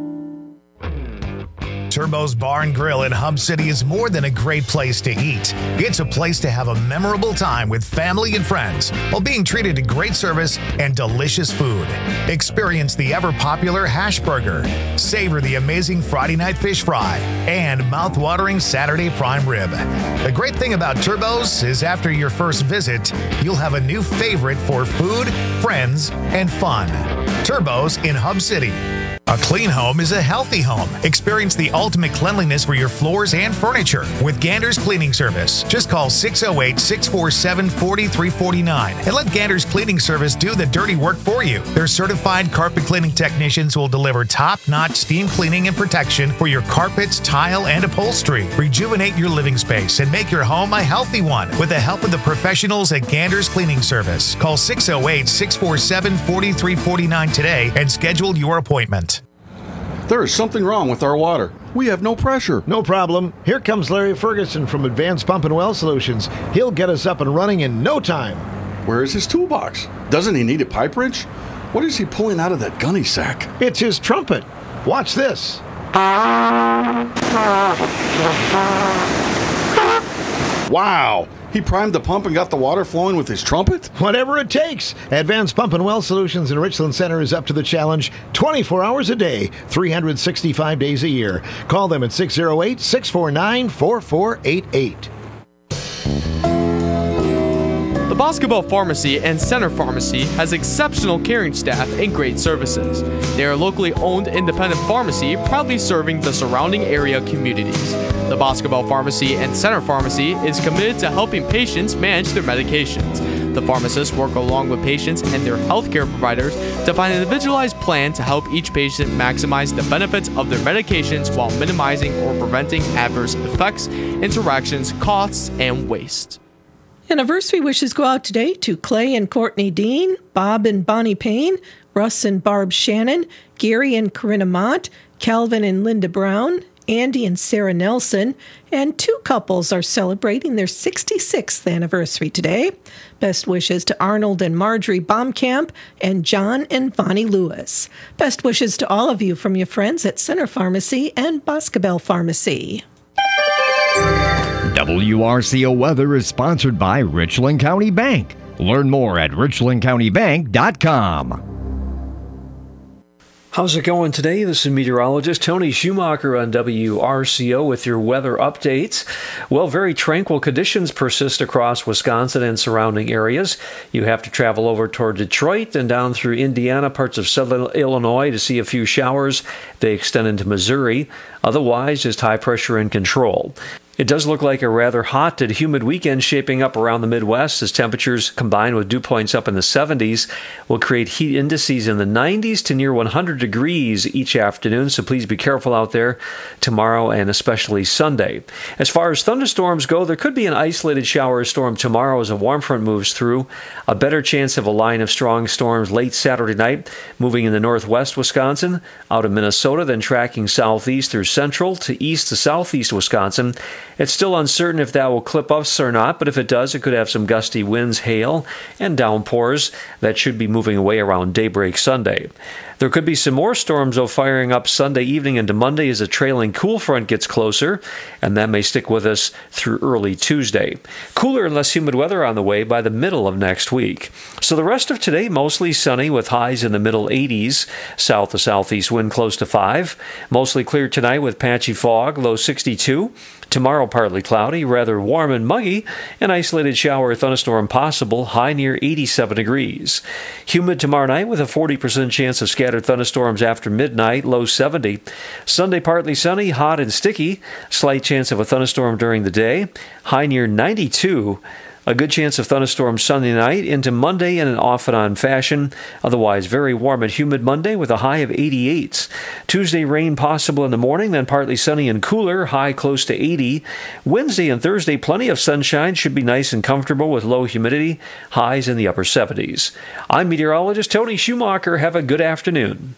S13: Turbo's Bar and Grill in Hub City is more than a great place to eat. It's a place to have a memorable time with family and friends while being treated to great service and delicious food. Experience the ever-popular hash burger, savor the amazing Friday night fish fry, and mouth-watering Saturday prime rib. The great thing about Turbo's is after your first visit, you'll have a new favorite for food, friends, and fun. Turbo's in Hub City. A clean home is a healthy home. Experience the ultimate cleanliness for your floors and furniture with Gander's Cleaning Service. Just call six oh eight, six four seven, four three four nine and let Gander's Cleaning Service do the dirty work for you. Their certified carpet cleaning technicians will deliver top-notch steam cleaning and protection for your carpets, tile, and upholstery. Rejuvenate your living space and make your home a healthy one with the help of the professionals at Gander's Cleaning Service. Call six oh eight, six four seven, four three four nine today and schedule your appointment.
S3: There is something wrong with our water. We have no pressure.
S2: No problem. Here comes Larry Ferguson from Advanced Pump and Well Solutions. He'll get us up and running in no time.
S3: Where is his toolbox? Doesn't he need a pipe wrench? What is he pulling out of that gunny sack?
S2: It's his trumpet. Watch this.
S3: Wow! He primed the pump and got the water flowing with his trumpet?
S2: Whatever it takes. Advanced Pump and Well Solutions in Richland Center is up to the challenge twenty-four hours a day, three hundred sixty-five days a year. Call them at six oh eight, six four nine, four four eight eight.
S7: The Boscobel Pharmacy and Center Pharmacy has exceptional caring staff and great services. They are a locally owned independent pharmacy proudly serving the surrounding area communities. The Boscobel Pharmacy and Center Pharmacy is committed to helping patients manage their medications. The pharmacists work along with patients and their healthcare providers to find an individualized plan to help each patient maximize the benefits of their medications while minimizing or preventing adverse effects, interactions, costs, and waste.
S12: Anniversary wishes go out today to Clay and Courtney Dean, Bob and Bonnie Payne, Russ and Barb Shannon, Gary and Corinna Mott, Calvin and Linda Brown, Andy and Sarah Nelson, and two couples are celebrating their sixty-sixth anniversary today. Best wishes to Arnold and Marjorie Baumkamp and John and Vonnie Lewis. Best wishes to all of you from your friends at Center Pharmacy and Boscobel Pharmacy.
S15: W R C O Weather is sponsored by Richland County Bank. Learn more at richland county bank dot com.
S23: How's it going today? This is meteorologist Tony Schumacher on W R C O with your weather updates. Well, very tranquil conditions persist across Wisconsin and surrounding areas. You have to travel over toward Detroit and down through Indiana, parts of southern Illinois to see a few showers. They extend into Missouri. Otherwise, just high pressure in control. It does look like a rather hot and humid weekend shaping up around the Midwest as temperatures combined with dew points up in the seventies will create heat indices in the nineties to near one hundred degrees each afternoon, so please be careful out there tomorrow and especially Sunday. As far as thunderstorms go, there could be an isolated shower or storm tomorrow as a warm front moves through. A better chance of a line of strong storms late Saturday night, moving in the northwest Wisconsin, out of Minnesota, then tracking southeast through central to east to southeast Wisconsin. It's still uncertain if that will clip us or not, but if it does, it could have some gusty winds, hail, and downpours that should be moving away around daybreak Sunday. There could be some more storms, though, firing up Sunday evening into Monday as a trailing cool front gets closer, and that may stick with us through early Tuesday. Cooler and less humid weather on the way by the middle of next week. So the rest of today, mostly sunny with highs in the middle eighties, south to southeast wind close to five. Mostly clear tonight with patchy fog, low sixty-two. Tomorrow, partly cloudy, rather warm and muggy, an isolated shower or thunderstorm possible, high near eighty-seven degrees. Humid tomorrow night with a forty percent chance of scattered thunderstorms after midnight, low seventy. Sunday, partly sunny, hot and sticky, slight chance of a thunderstorm during the day, high near ninety-two. A good chance of thunderstorms Sunday night into Monday in an off-and-on fashion. Otherwise, very warm and humid Monday with a high of eighty-eight. Tuesday, rain possible in the morning, then partly sunny and cooler, high close to eighty. Wednesday and Thursday, plenty of sunshine. Should be nice and comfortable with low humidity, highs in the upper seventies. I'm meteorologist Tony Schumacher. Have a good afternoon.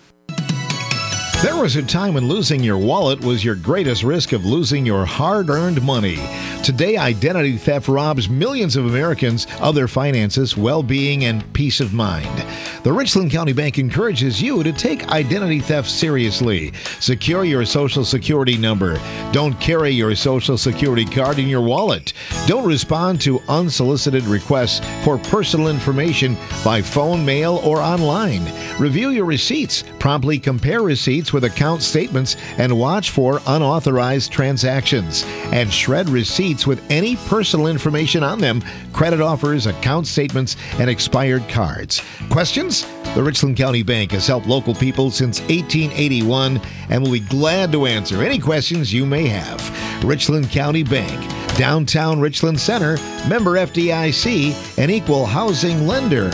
S2: There was a time when losing your wallet was your greatest risk of losing your hard-earned money. Today, identity theft robs millions of Americans of their finances, well-being, and peace of mind. The Richland County Bank encourages you to take identity theft seriously. Secure your Social Security number. Don't carry your Social Security card in your wallet. Don't respond to unsolicited requests for personal information by phone, mail, or online. Review your receipts. Promptly compare receipts receipts with account statements and watch for unauthorized transactions. And shred receipts with any personal information on them, credit offers, account statements, and expired cards. Questions? The Richland County Bank has helped local people since eighteen eighty-one and will be glad to answer any questions you may have. Richland County Bank, downtown Richland Center, member F D I C, an equal housing lender.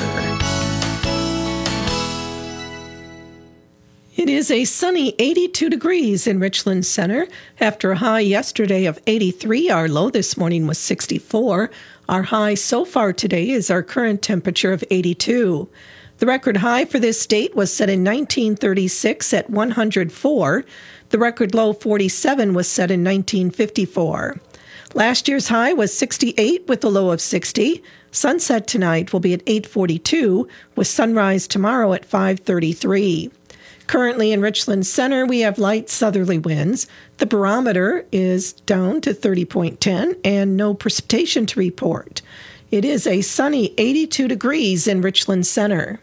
S12: It is a sunny eighty-two degrees in Richland Center. After a high yesterday of eighty-three, our low this morning was sixty-four. Our high so far today is our current temperature of eighty-two. The record high for this date was set in nineteen thirty-six at one hundred four. The record low forty-seven was set in nineteen fifty-four. Last year's high was sixty-eight with a low of sixty. Sunset tonight will be at eight forty-two with sunrise tomorrow at five thirty-three. Currently in Richland Center, we have light southerly winds. The barometer is down to thirty point one zero and no precipitation to report. It is a sunny eighty-two degrees in Richland Center.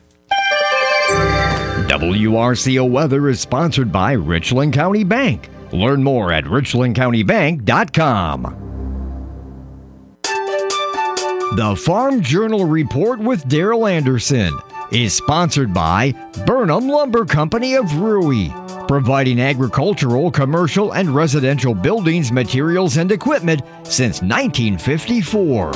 S15: W R C O Weather is sponsored by Richland County Bank. Learn more at richland county bank dot com. The Farm Journal Report with Daryl Anderson is sponsored by Burnham Lumber Company of Rui, providing agricultural, commercial, and residential buildings, materials, and equipment since nineteen fifty-four.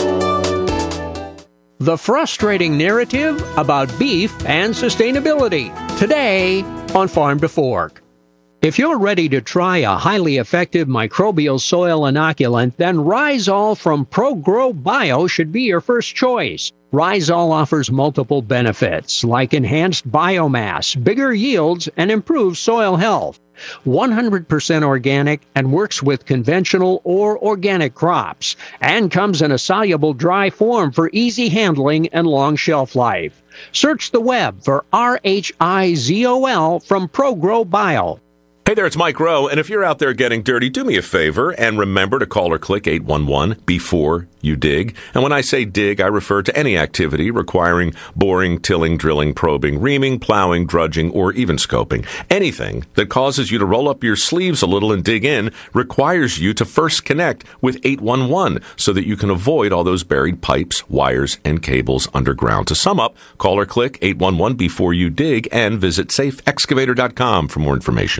S8: The frustrating narrative about beef and sustainability, today on Farm to Fork. If you're ready to try a highly effective microbial soil inoculant, then Rhizol from ProGrow Bio should be your first choice. Rhizol offers multiple benefits like enhanced biomass, bigger yields, and improved soil health. one hundred percent organic and works with conventional or organic crops, and comes in a soluble dry form for easy handling and long shelf life. Search the web for R H I Z O L from ProGrow Bio.
S9: Hey there, it's Mike Rowe, and if you're out there getting dirty, do me a favor and remember to call or click eight one one before you dig. And when I say dig, I refer to any activity requiring boring, tilling, drilling, probing, reaming, plowing, drudging, or even scoping. Anything that causes you to roll up your sleeves a little and dig in requires you to first connect with eight one one so that you can avoid all those buried pipes, wires, and cables underground. To sum up, call or click eight one one before you dig and visit safe excavator dot com for more information.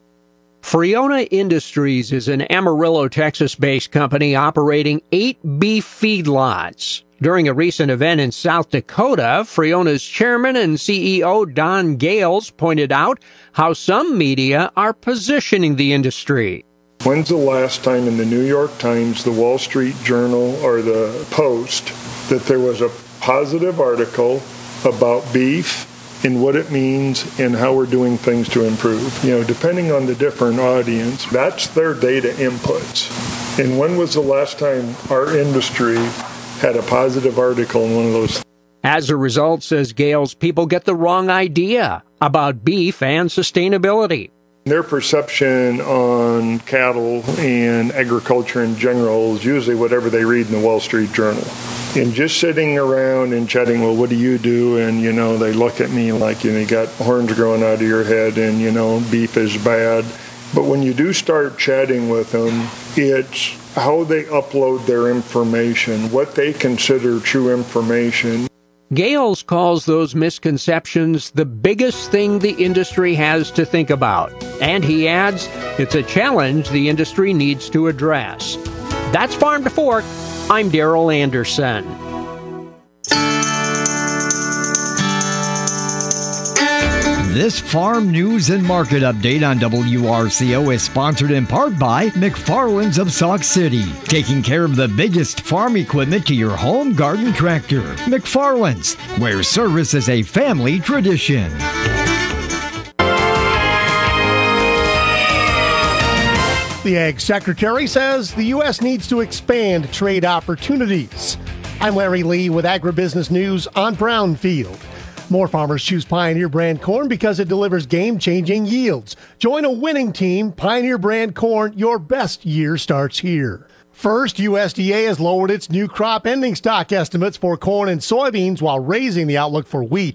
S8: Friona Industries is an Amarillo, Texas-based company operating eight beef feedlots. During a recent event in South Dakota, Friona's chairman and C E O Don Gales pointed out how some media are positioning the industry.
S10: When's the last time in the New York Times, the Wall Street Journal, or the Post that there was a positive article about beef and what it means and how we're doing things to improve? You know, depending on the different audience, that's their data inputs. And when was the last time our industry had a positive article in one of those?
S8: As a result, says Gales, people get the wrong idea about beef and sustainability.
S10: Their perception on cattle and agriculture in general is usually whatever they read in the Wall Street Journal. And just sitting around and chatting, well, what do you do? And, you know, they look at me like, you know, you got horns growing out of your head and, you know, beef is bad. But when you do start chatting with them, it's how they upload their information, what they consider true information.
S8: Gales calls those misconceptions the biggest thing the industry has to think about. And he adds, it's a challenge the industry needs to address. That's Farm to Fork. I'm Daryl Anderson.
S15: This farm news and market update on W R C O is sponsored in part by McFarland's of Sauk City, taking care of the biggest farm equipment to your home garden tractor. McFarland's, where service is a family tradition.
S24: The Ag Secretary says the U S needs to expand trade opportunities. I'm Larry Lee with Agribusiness News on Brownfield. More farmers choose Pioneer brand corn because it delivers game-changing yields. Join a winning team. Pioneer brand corn, your best year starts here. First, U S D A has lowered its new crop ending stock estimates for corn and soybeans while raising the outlook for wheat.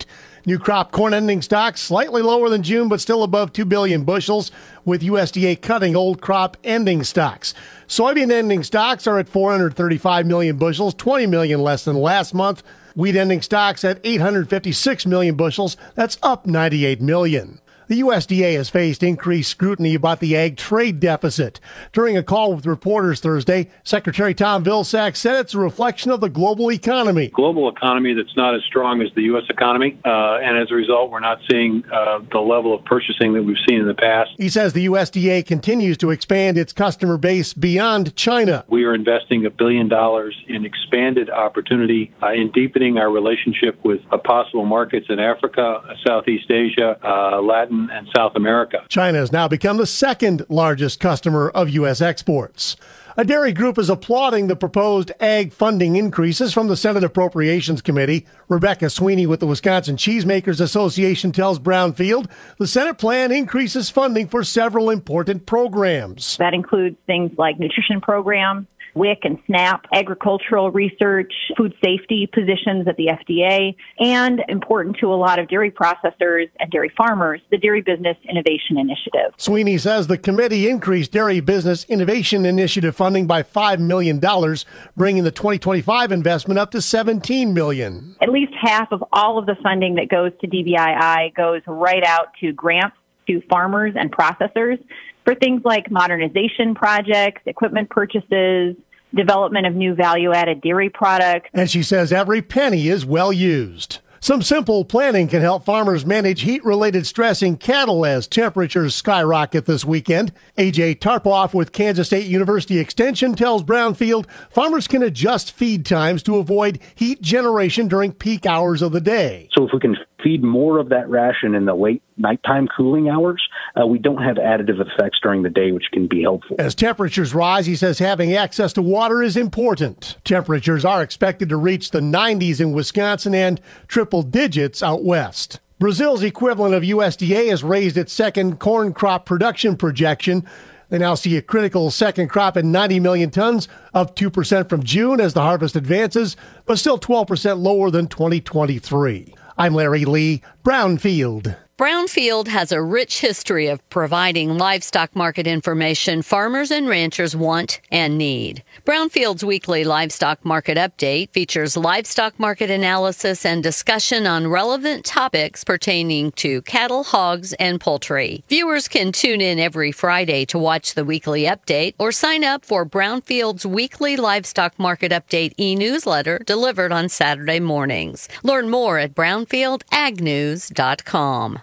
S24: New crop corn ending stocks slightly lower than June, but still above two billion bushels, with U S D A cutting old crop ending stocks. Soybean ending stocks are at four hundred thirty-five million bushels, twenty million less than last month. Wheat ending stocks at eight hundred fifty-six million bushels. That's up ninety-eight million. The U S D A has faced increased scrutiny about the ag trade deficit. During a call with reporters Thursday, Secretary Tom Vilsack said it's a reflection of the global economy.
S11: Global economy that's not as strong as the U S economy, uh, and as a result, we're not seeing uh, the level of purchasing that we've seen in the past.
S24: He says the U S D A continues to expand its customer base beyond China.
S11: We are investing a billion dollars in expanded opportunity, uh, in deepening our relationship with uh, possible markets in Africa, Southeast Asia, uh, Latin and South America.
S24: China has now become the second largest customer of U S exports. A dairy group is applauding the proposed ag funding increases from the Senate Appropriations Committee. Rebecca Sweeney with the Wisconsin Cheesemakers Association tells Brownfield the Senate plan increases funding for several important programs.
S14: That includes things like nutrition programs, W I C and SNAP, agricultural research, food safety positions at the F D A, and important to a lot of dairy processors and dairy farmers, the Dairy Business Innovation Initiative.
S24: Sweeney says the committee increased Dairy Business Innovation Initiative funding by five million dollars, bringing the twenty twenty-five investment up to seventeen million dollars.
S14: At least half of all of the funding that goes to D B I I goes right out to grants to farmers and processors for things like modernization projects, equipment purchases, development of new value-added dairy products.
S24: And she says every penny is well used. Some simple planning can help farmers manage heat-related stress in cattle as temperatures skyrocket this weekend. A J Tarpoff with Kansas State University Extension tells Brownfield farmers can adjust feed times to avoid heat generation during peak hours of the day.
S16: So if we can feed more of that ration in the late nighttime cooling hours, uh, we don't have additive effects during the day, which can be helpful.
S24: As temperatures rise, he says having access to water is important. Temperatures are expected to reach the nineties in Wisconsin and triple digits out west. Brazil's equivalent of U S D A has raised its second corn crop production projection. They now see a critical second crop at ninety million tons, up two percent from June as the harvest advances, but still twelve percent lower than twenty twenty-three. I'm Larry Lee, Brownfield.
S17: Brownfield has a rich history of providing livestock market information farmers and ranchers want and need. Brownfield's weekly livestock market update features livestock market analysis and discussion on relevant topics pertaining to cattle, hogs, and poultry. Viewers can tune in every Friday to watch the weekly update or sign up for Brownfield's weekly livestock market update e-newsletter delivered on Saturday mornings. Learn more at brownfield ag news dot com.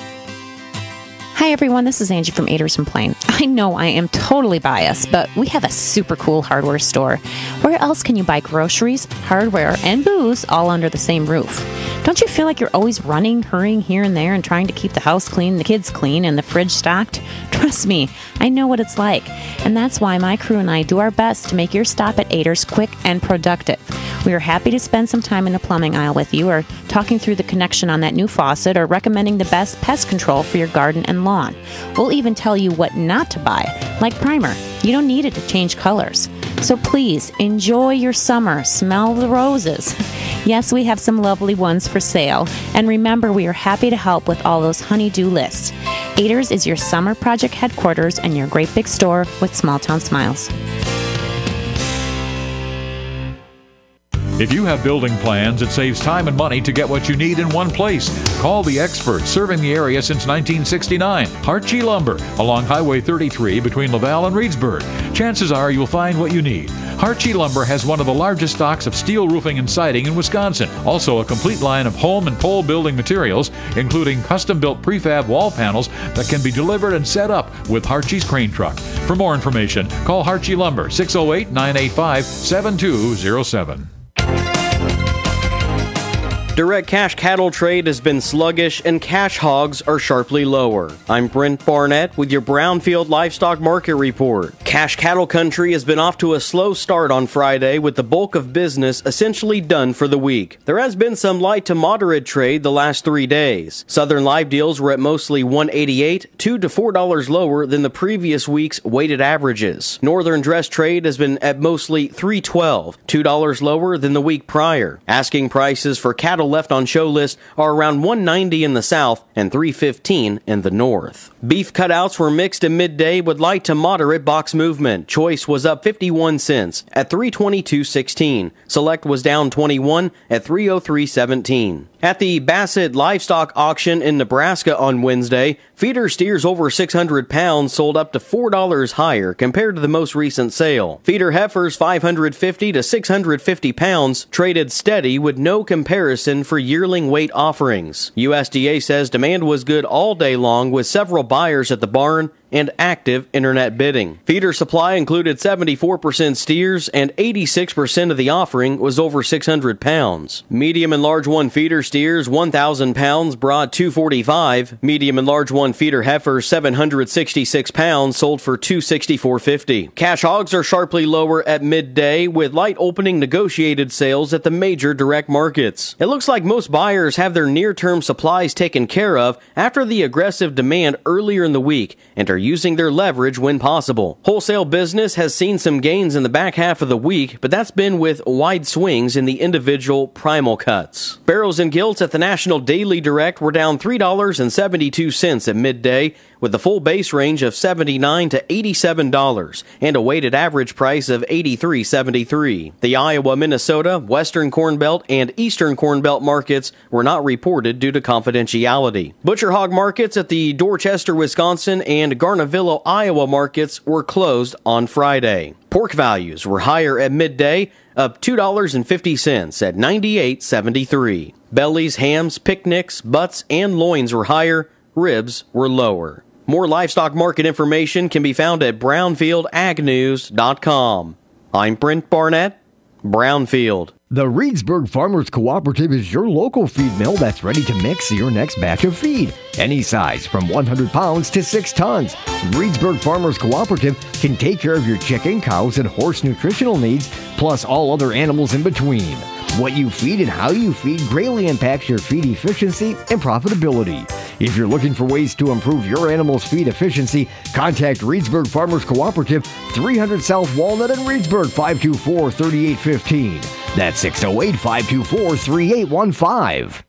S25: Hi everyone, this is Angie from Aders and Plain. I know I am totally biased, but we have a super cool hardware store. Where else can you buy groceries, hardware, and booze all under the same roof? Don't you feel like you're always running, hurrying here and there and trying to keep the house clean, the kids clean, and the fridge stocked? Trust me, I know what it's like. And that's why my crew and I do our best to make your stop at Aders quick and productive. We are happy to spend some time in the plumbing aisle with you, or talking through the connection on that new faucet, or recommending the best pest control for your garden and lawn. We'll even tell you what not to buy, like primer. You don't need it to change colors. So please, enjoy your summer. Smell the roses. Yes, we have some lovely ones for sale. And remember, we are happy to help with all those honey-do lists. Aders is your summer project headquarters and your great big store with small town smiles.
S22: If you have building plans, it saves time and money to get what you need in one place. Call the experts serving the area since nineteen sixty-nine. Hartje Lumber, along Highway thirty-three between Laval and Reedsburg. Chances are you'll find what you need. Hartje Lumber has one of the largest stocks of steel roofing and siding in Wisconsin. Also a complete line of home and pole building materials, including custom-built prefab wall panels that can be delivered and set up with Hartje's crane truck. For more information, call Hartje Lumber, six oh eight, nine eight five, seven two oh seven.
S26: Direct cash cattle trade has been sluggish and cash hogs are sharply lower. I'm Brent Barnett with your Brownfield Livestock Market Report. Cash cattle country has been off to a slow start on Friday with the bulk of business essentially done for the week. There has been some light to moderate trade the last three days. Southern live deals were at mostly one eighty-eight, two to four dollars lower than the previous week's weighted averages. Northern dress trade has been at mostly three twelve, two dollars lower than the week prior. Asking prices for cattle cattle left on show list are around one ninety in the south and three fifteen in the north. Beef cutouts were mixed at midday with light to moderate box movement. Choice was up fifty-one cents at three twenty-two sixteen. Select was down twenty-one at three oh three seventeen. At the Bassett Livestock Auction in Nebraska on Wednesday, feeder steers over six hundred pounds sold up to four dollars higher compared to the most recent sale. Feeder heifers five hundred fifty to six hundred fifty pounds traded steady with no comparison for yearling weight offerings. U S D A says demand was good all day long with several buyers at the barn and active internet bidding. Feeder supply included seventy-four percent steers and eighty-six percent of the offering was over six hundred pounds. Medium and large one feeder steers one thousand pounds brought two forty-five. Medium and large one feeder heifers seven hundred sixty-six pounds sold for two sixty-four fifty. Cash hogs are sharply lower at midday with light opening negotiated sales at the major direct markets. It looks like most buyers have their near-term supplies taken care of after the aggressive demand earlier in the week and are using their leverage when possible. Wholesale business has seen some gains in the back half of the week, but that's been with wide swings in the individual primal cuts. Barrels and gilts at the National Daily Direct were down three dollars and seventy-two cents at midday, with the full base range of seventy-nine to eighty-seven dollars and a weighted average price of eighty-three seventy-three. The Iowa, Minnesota, Western Corn Belt, and Eastern Corn Belt markets were not reported due to confidentiality. Butcher hog markets at the Dorchester, Wisconsin, and Garnavillo, Iowa markets were closed on Friday. Pork values were higher at midday, up two dollars and fifty cents at ninety-eight seventy-three. Bellies, hams, picnics, butts, and loins were higher. Ribs were lower. More livestock market information can be found at brownfield ag news dot com. I'm Brent Barnett, Brownfield.
S15: The Reedsburg Farmers Cooperative is your local feed mill that's ready to mix your next batch of feed. Any size, from one hundred pounds to six tons. Reedsburg Farmers Cooperative can take care of your chicken, cows, and horse nutritional needs, plus all other animals in between. What you feed and how you feed greatly impacts your feed efficiency and profitability. If you're looking for ways to improve your animal's feed efficiency, contact Reedsburg Farmers Cooperative, three hundred South Walnut in Reedsburg, five two four, three eight one five. That's six oh eight, five two four, three eight one five.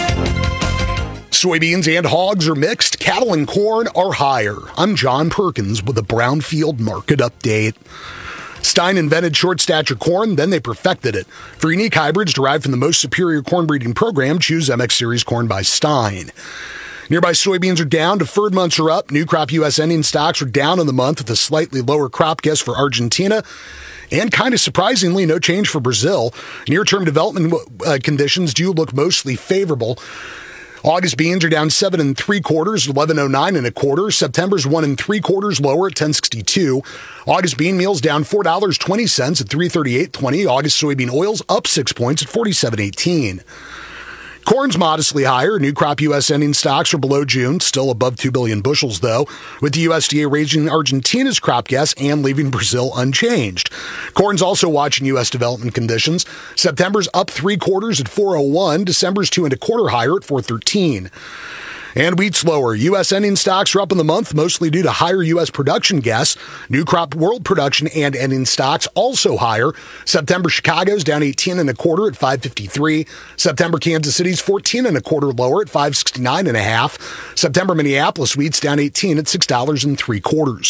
S1: Soybeans and hogs are mixed. Cattle and corn are higher. I'm John Perkins with a Brownfield Market Update. Stein invented short stature corn, then they perfected it. For unique hybrids derived from the most superior corn breeding program, choose M X Series corn by Stein. Nearby soybeans are down, deferred months are up. New crop U S ending stocks are down in the month with a slightly lower crop guess for Argentina. And kind of surprisingly, no change for Brazil. Near-term development uh, conditions do look mostly favorable. August beans are down seven and three quarters, eleven oh nine and a quarter. September's one and three quarters lower at ten sixty-two. August bean meal's down four dollars and twenty cents at three thirty-eight twenty. August soybean oil's up six points at forty-seven eighteen. Corn's modestly higher. New crop U S ending stocks are below June, still above two billion bushels, though, with the U S D A raising Argentina's crop guess and leaving Brazil unchanged. Corn's also watching U S development conditions. September's up three quarters at four oh one. December's two and a quarter higher at four thirteen. And wheat's lower. U S ending stocks are up in the month, mostly due to higher U S production guess. New crop world production and ending stocks also higher. September Chicago's down eighteen and a quarter at five fifty-three. September Kansas City's fourteen and a quarter lower at five sixty-nine and a half. September Minneapolis wheat's down eighteen at six dollars and three quarters.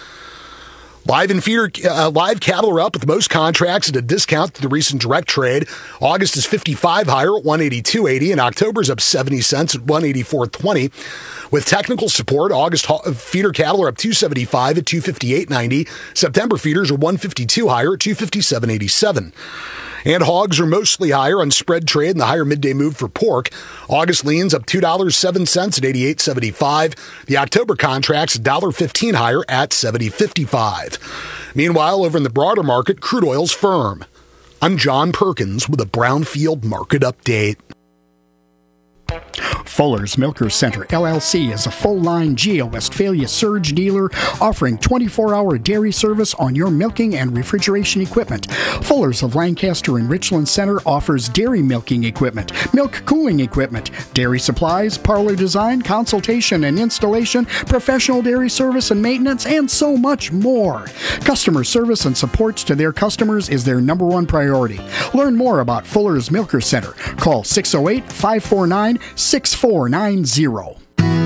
S1: Live and feeder uh, live cattle are up with most contracts at a discount to the recent direct trade. August is fifty-five higher at one eighty-two eighty, and October's up seventy cents at one eighty-four twenty. With technical support, August feeder cattle are up two seventy-five at two fifty-eight ninety. September feeders are one fifty-two higher at two fifty-seven eighty-seven. And hogs are mostly higher on spread trade and the higher midday move for pork. August leans up two dollars and seven cents at eighty-eight seventy-five. The October contract's one dollar and fifteen cents higher at seventy fifty-five. Meanwhile, over in the broader market, crude oil's firm. I'm John Perkins with a Brownfield Market Update.
S4: Fuller's Milker Center, L L C, is a full-line G A Westphalia surge dealer offering twenty-four hour dairy service on your milking and refrigeration equipment. Fuller's of Lancaster and Richland Center offers dairy milking equipment, milk cooling equipment, dairy supplies, parlor design, consultation and installation, professional dairy service and maintenance, and so much more. Customer service and support to their customers is their number one priority. Learn more about Fuller's Milker Center. Call six oh eight, five four nine, six four nine zero.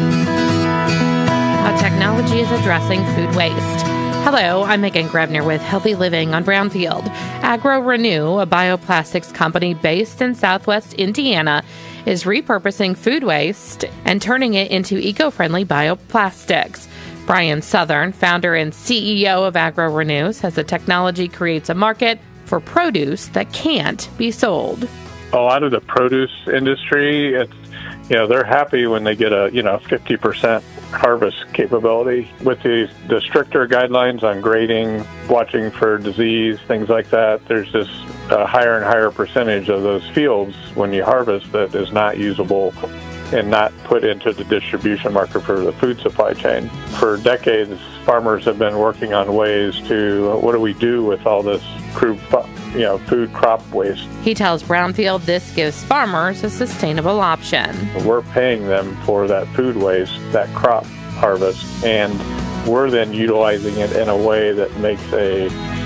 S6: How technology is addressing food waste. Hello, I'm Megan Grebner with Healthy Living on Brownfield. AgroRenew, a bioplastics company based in southwest Indiana, is repurposing food waste and turning it into eco-friendly bioplastics. Brian Southern, founder and C E O of AgroRenew, says the technology creates a market for produce that can't be sold.
S18: A lot of the produce industry, it's, you know, they're happy when they get a, you know, fifty percent harvest capability. With these, the stricter guidelines on grading, watching for disease, things like that, there's just a higher and higher percentage of those fields when you harvest that is not usable and not put into the distribution market for the food supply chain. For decades, farmers have been working on ways to, what do we do with all this crude, you know, food crop waste?
S6: He tells Brownfield this gives farmers a sustainable option.
S18: We're paying them for that food waste, that crop harvest, and we're then utilizing it in a way that makes a